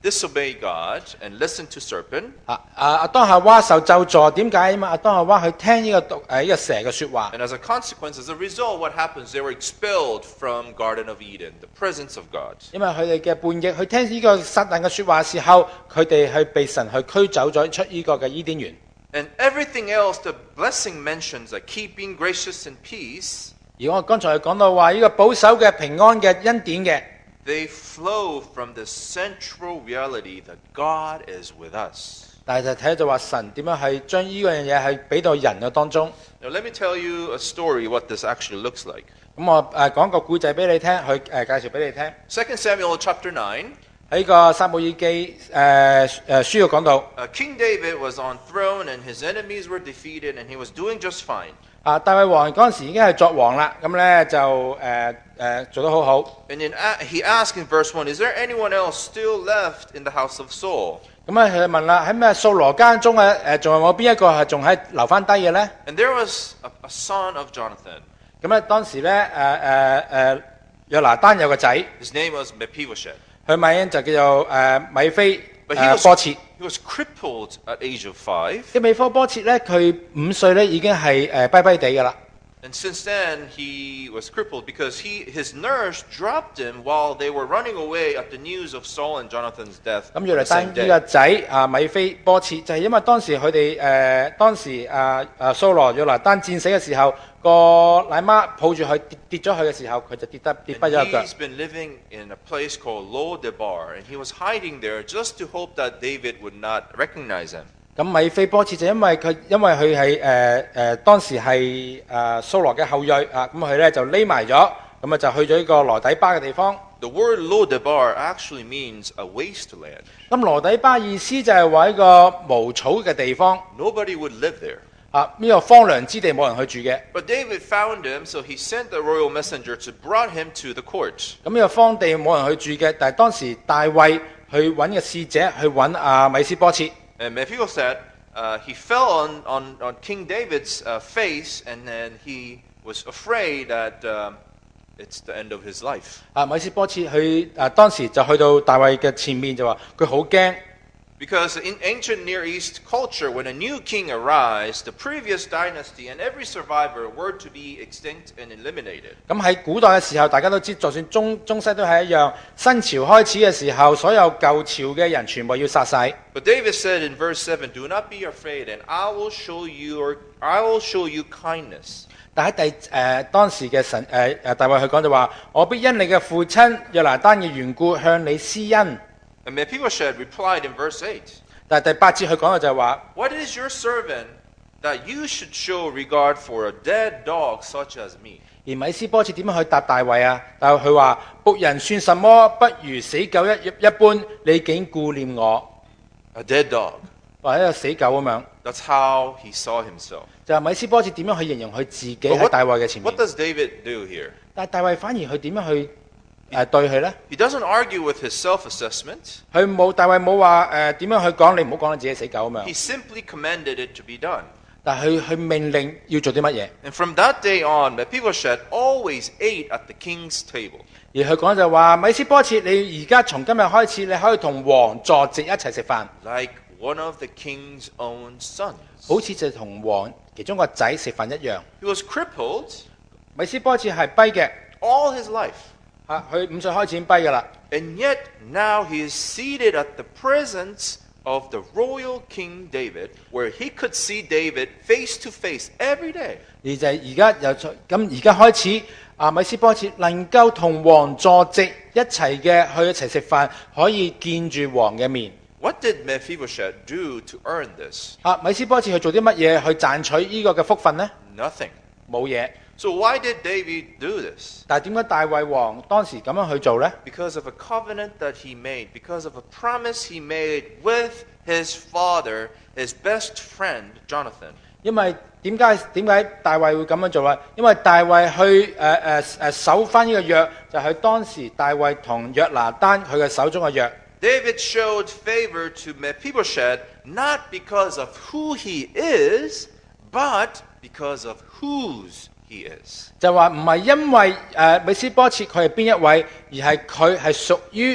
disobey God and listen to serpent. 啊啊！阿當夏娃受咒詛，點解？因為阿當夏娃去聽呢個毒誒呢個蛇嘅説話。 And as a consequence, as a result, what happens? They were expelled from Garden of Eden, the presence of God. 因為佢哋嘅叛逆，去聽呢個撒旦嘅説話嘅時候，佢哋去被神去驅走咗出呢個嘅伊甸園。 And everything else, the blessing mentions, like keeping, gracious, and peace, 而我剛才講到話呢個保守嘅平安嘅恩典嘅， they flow from the central reality that God is with us. 但係就睇就話神點樣係將呢樣嘢係俾到人嘅當中。 Now, let me tell you a story what this actually looks like. 咁我誒講個故仔俾你聽，去誒介紹俾你聽。 Second Samuel chapter nine, 喺個撒母耳記誒誒書要講到， uh, King David was on throne and his enemies were defeated and he was doing just fine. 啊大衛王嗰陣時已經係作王啦，咁咧就誒誒、呃、做得好好。 And in, uh, he asked in verse one, is there anyone else still left in the house of Saul? 咁啊佢問啦，喺咩掃羅間中啊誒仲有冇邊一個係仲喺留翻低嘅咧？ And there was a, a son of Jonathan. 咁咧當時咧誒誒誒約拿單有個仔， His name was Mephibosheth. 佢名就叫做誒米非 But he 誒 was, 波切。 he was crippled at age of five. 嘅米非波切咧，佢五歲咧已經係誒跛跛地㗎啦。 And since then, he was crippled because he, his nurse dropped him while they were running away at the news of Saul and Jonathan's death. 咁 on 約 the 拿單 same 呢個 day. 仔啊米非波切就係因為當時佢哋誒當時啊啊掃羅約拿單戰死嘅時候，個奶媽抱住佢跌跌咗佢嘅時候，佢就跌得跌跛 And 咗一腳。 he's been living in a place called Lo-debar, and he was hiding there just to hope that David would not recognize him. 咁米非波切就因為佢因為佢係誒誒當時係誒掃羅嘅後裔啊，咁佢咧就匿埋咗，咁啊就去咗呢個羅底巴嘅地方。 The word Lo-debar actually means a wasteland. 咁羅底巴意思就係話一個無草嘅地方 Nobody would live there. 啊，呢個荒涼之地冇人去住嘅。 But David found him, so he sent a royal messenger to brought him to the court. 咁呢個荒地冇人去住嘅，但係當時大衛去揾嘅使者去揾阿米斯波切。 And Mephibosheth, uh, he fell on, on, on King David's uh, face, and then he was afraid that um, it's the end of his life. 啊，米斯波切佢啊當時就去到大衛嘅前面就話佢好驚。 Because in ancient Near East culture, when a new king arrives, the previous dynasty and every survivor were to be extinct and eliminated. 咁喺古代嘅時候，大家都知，就算中中西都係一樣。新朝開始嘅時候，所有舊朝嘅人全部要殺晒。 But David said in verse seven, "Do not be afraid, and I will show you, or I will show you kindness." 但喺第誒、呃、當時嘅神誒誒大衛佢講就話：我必因你嘅父親約拿單嘅緣故向你施恩。 And Mephibosheth replied in verse eight, 但係第八節佢講嘅就係話。 "What is your servant that you should show regard for a dead dog such as me?" 而米斯波切點樣去答大衛啊？但係佢話：僕人算什麼？不如死狗一一般，你竟顧念我， A dead dog. 或者一個死狗咁樣。 That's how he saw himself. 就係米斯波切點樣去形容佢自己 But 喺 what, 大衛嘅前面 what。does David do here? 但係大衛反而佢點樣去誒、呃、對佢呢？ He doesn't argue with his self-assessment. 佢冇大衛冇話誒點樣去講，你唔好講你自己係死狗咁 He 樣。 simply commanded it to be done. 但係佢去命令要做啲乜嘢？ And from that day on, Mephibosheth always ate at the king's table. 而佢講就話：米斯波切，你而家從今日開始，你可以同王坐席一齊食飯， Like one of the king's own sons. 好似就同王其中個仔食飯一樣。 He was crippled 米斯波切係跛嘅。 all his life. 啊！佢五歲開始已經跛㗎啦， And yet now he is seated at the presence of the royal King David, where he could see David face to face every day. 而就係而家又再咁而家開始，啊米斯波切能夠同王坐席一齊嘅去一齊食飯，可以見住王嘅面。 What did Mephibosheth do to earn this? 啊米斯波切去做啲乜嘢去賺取呢個嘅福分呢？ Nothing. 冇嘢。 So why did David do this? 但係點解大衛王當時咁樣去做呢？ Because of a covenant that he made, because of a promise he made with his father, his best friend, Jonathan. 因為點解點解大衛會咁樣做啊？因為大衛去誒誒誒守翻呢個約，就係、是、當時大衛同約拿單佢嘅手中嘅約。 David showed favor to Mephibosheth not because of who he is, but because of whose he is. 就話唔係因為誒米斯波切佢係邊一位，而係佢係屬於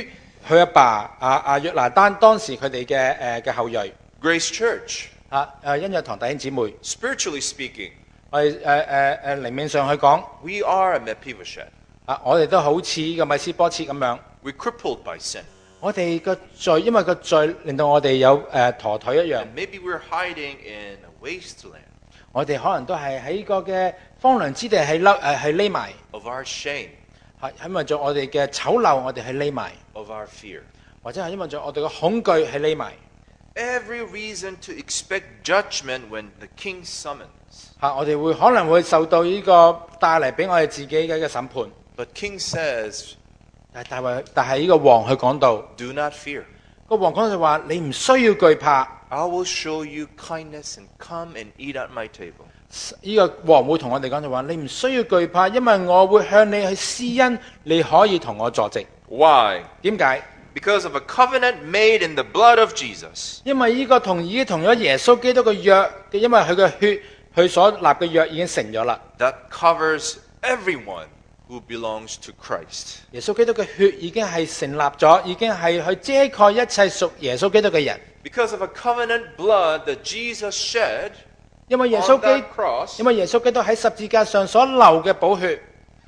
佢阿爸阿阿約拿單當時佢哋嘅誒嘅後裔 Grace Church, 啊誒恩約堂弟兄姊妹， spiritually speaking, 我哋誒誒誒靈命上去講 we are a Mephibosheth. 啊，我哋都好似呢個米斯波切咁樣， We're crippled by sin. 我哋個罪因為個罪令到我哋有誒駝腿一樣， And maybe we're hiding in a wasteland 我哋可能都係喺個嘅荒涼之地係匿誒係匿埋， of our shame, 係因為咗我哋嘅醜陋，我哋係匿埋， of our fear. 或者係因為咗我哋嘅恐懼係匿埋。 Every reason to expect judgment when the king summons. 嚇，我哋會可能會受到呢個帶嚟俾我哋自己嘅一個審判。 But king says, 但係大衛，但係呢個王佢講到， do not fear. 個王講就話：你唔需要懼怕。 I will show you kindness and come and eat at my table. 呢個王會同我哋講就話：你唔需要懼怕，因為我會向你去施恩，你可以同我坐席。 Why? 點解？ Because of a covenant made in the blood of Jesus. 因為呢個同已經同咗耶穌基督嘅約，因為佢嘅血，佢所立嘅約已經成咗啦。 That covers everyone who belongs to Christ. 耶穌基督嘅血已經係成立咗，已經係去遮蓋一切屬耶穌基督嘅人。 Because of a covenant blood that Jesus shed 因為耶 on 穌基 that cross, 因為耶穌基督喺十字架上所流嘅寶血，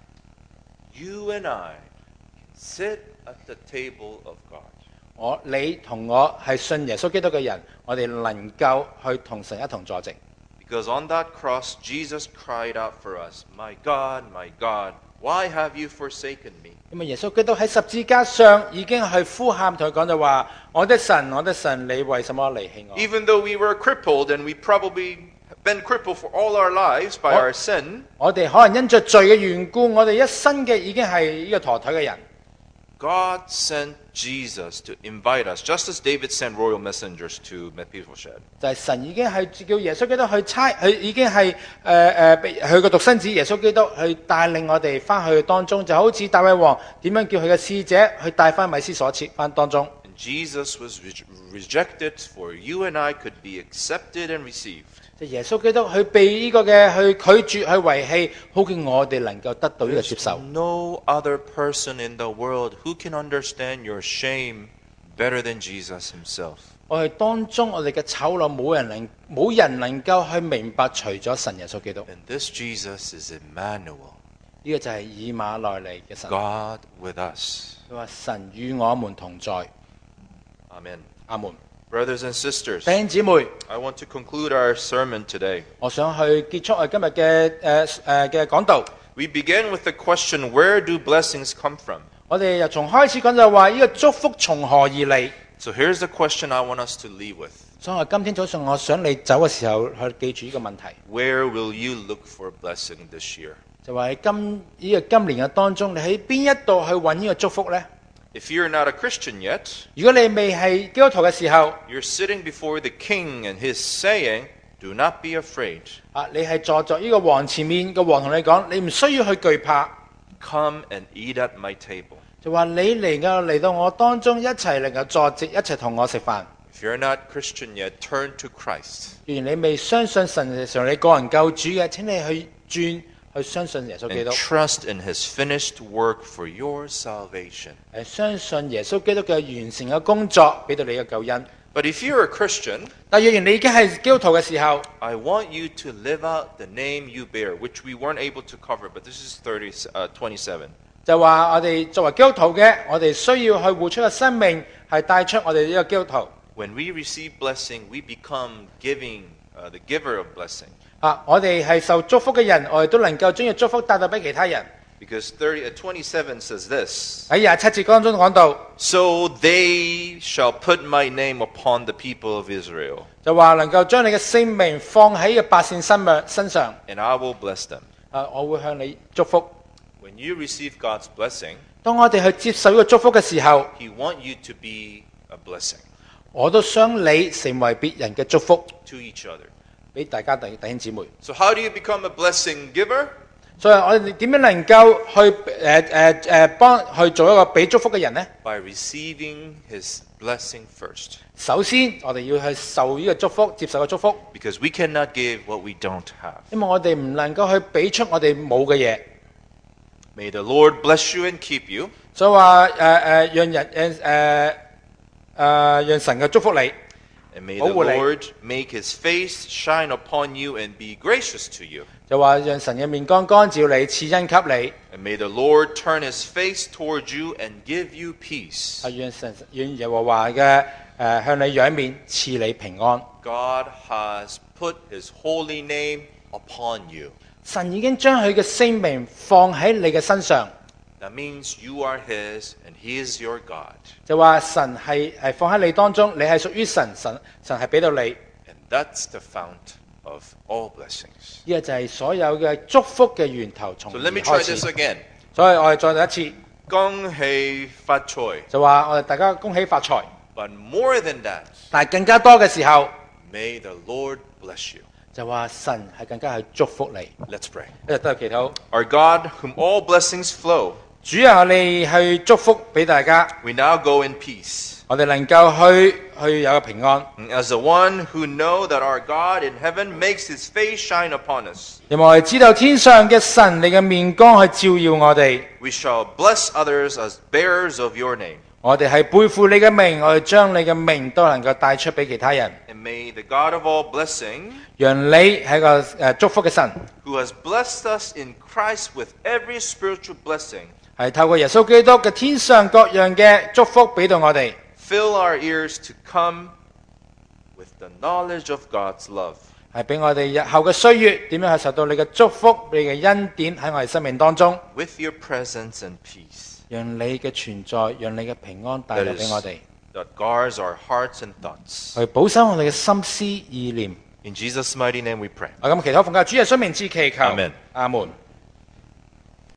you and I can sit at the table of God. 我你同我係信耶穌基督嘅人，我哋能夠去同神一同坐席。 Because on that cross, Jesus cried out for us, My God, my God, why have you forsaken me? 因為耶穌基督喺十字架上已經去呼喊同佢講就話：我的神，我的神，你為什麼離棄我？ Even though we were crippled and we probably have been crippled for all our lives by What? our sin, 我哋可能因着罪嘅緣故，我哋一生嘅已經係呢個駝腿嘅人。 God sent Jesus to invite us, just as David sent royal messengers to Mephibosheth. 就係神已經係叫耶穌基督去差，佢已經係誒誒被佢個獨生子耶穌基督去帶領我哋翻去當中，就好似大衛王點樣叫佢嘅使者去帶翻米斯所設翻當中。 And Jesus was re- rejected for you and I could be accepted and received. 就耶穌基督去被呢個嘅去拒絕去遺棄，好叫我哋能夠得到呢個接 There's 受。 no other person in the world who can understand your shame better than Jesus himself. 我哋當中我哋嘅醜陋，冇人能冇人能夠去明白，除咗神耶穌基督。 And this Jesus is Emmanuel, 呢個就係以馬內利嘅神。 God with us. 佢話神與我們同在。 Amen. 阿門。 Brothers and sisters, 弟兄姊妹， I want to conclude our sermon today. 我想去結束我今日嘅誒誒嘅講道。 We begin with the question, where do blessings come from? 我哋由從開始講就話呢個祝福從何而嚟。 So here's the question I want us to leave with. 所以我今天早上我想你走嘅時候去記住呢個問題， Where will you look for blessing this year? 就話喺今呢個今年嘅當中，你喺邊一度去揾呢個祝福呢？ If you're not a Christian yet, 如果你未係基督徒嘅時候， you're sitting before the king and he's saying, do not be afraid. 啊，你係坐在呢個王前面，個王同你講，你唔需要去懼怕， Come and eat at my table. 就話你嚟夠嚟到我當中，一齊能夠坐席，一齊同我食飯。 If you're not Christian yet, turn to Christ. 既然你未相信神係成為你個人救主嘅，請你去轉去相信耶穌基 And 督， trust in his finished work for your salvation. 誒相信耶穌基督嘅完成嘅工作，俾到你嘅救恩。 But if you're a Christian, 但若然你已經係基督徒嘅時候， I want you to live out the name you bear, which we weren't able to cover, but this is thirty, uh, twenty-seven. 就話我哋作為基督徒嘅，我哋需要去活出嘅生命，係帶出我哋呢個基督徒。 When we receive blessing, we become giving, uh, the giver of blessing. 啊，我哋係受祝福嘅人，我哋都能夠將呢個祝福帶到俾其他人。 Because thirty, uh, twenty-seven says this, 喺廿七節當中講到， So they shall put my name upon the people of Israel, 就話能夠將你嘅性命放喺個百姓身上身上。 and I will bless them. 啊，我會向你祝福。 When you receive God's blessing, 當我哋去接受呢個祝福嘅時候， He wants you to be a blessing 我都想你成為別人嘅祝福， to each other. 俾大家弟弟兄姊妹。 So how do you become a blessing giver? 所以我哋點樣能夠去誒誒誒幫去做一個俾祝福嘅人呢？ By receiving His blessing first. 首先，我哋要去受呢個祝福，接受個祝福， Because we cannot give what we don't have. 因為我哋唔能夠去俾出我哋冇嘅嘢。 May the Lord bless you and keep you. 所以話誒誒讓人誒誒誒讓神嘅祝福你， And may 保 the 護你。 Lord make his face shine upon you and be gracious to you. 就話讓神嘅面光光照你，賜恩給你， And may the Lord turn his face toward you and give you peace. 係讓神讓耶和華嘅誒向你仰面，賜你平安。 God has put his holy name upon you. 神已經將佢嘅聖名放喺你嘅身上， That means you are his and he is your God. 就話神係係放喺你當中，你係屬於神，神神係俾到你， And that's the fount of all blessings. 呢個就係所有嘅祝福嘅源頭，從 So 而 let me try 開 this 始。 again. 所以我哋再第一次恭喜發財. 就話我哋大家恭喜發財， But more than that, 但係更加多嘅時候， may the Lord bless you. 就話神係更加去祝福你。 Let's pray. 一日都有祈禱， Our God, whom all blessings flow, 主啊，我哋去祝福俾大家， we now go in peace. 我哋能夠去去有個平安。 And as the one who know that our God in heaven makes his face shine upon us, 因為我哋知道天上嘅神，你嘅面光去照耀我哋， we shall bless others as bearers of your name. 我哋係背負你嘅名，我哋將你嘅名都能夠帶出俾其他人， And may the God of all blessing, 讓你係一個誒祝福嘅神， who has blessed us in Christ with every spiritual blessing, 係透過耶穌基督嘅天上各樣嘅祝福俾到我哋， fill our ears to come with the knowledge of God's love. 係俾我哋日後嘅歲月點樣去受到你嘅祝福、你嘅恩典喺我哋生命當中， With your presence and peace 讓你嘅存在，讓你嘅平安帶嚟俾我哋， that guards our hearts and thoughts. 去保守我哋嘅心思意念。 In Jesus' mighty name we pray. 我咁祈禱奉靠主耶穌名字祈求， Amen 阿門。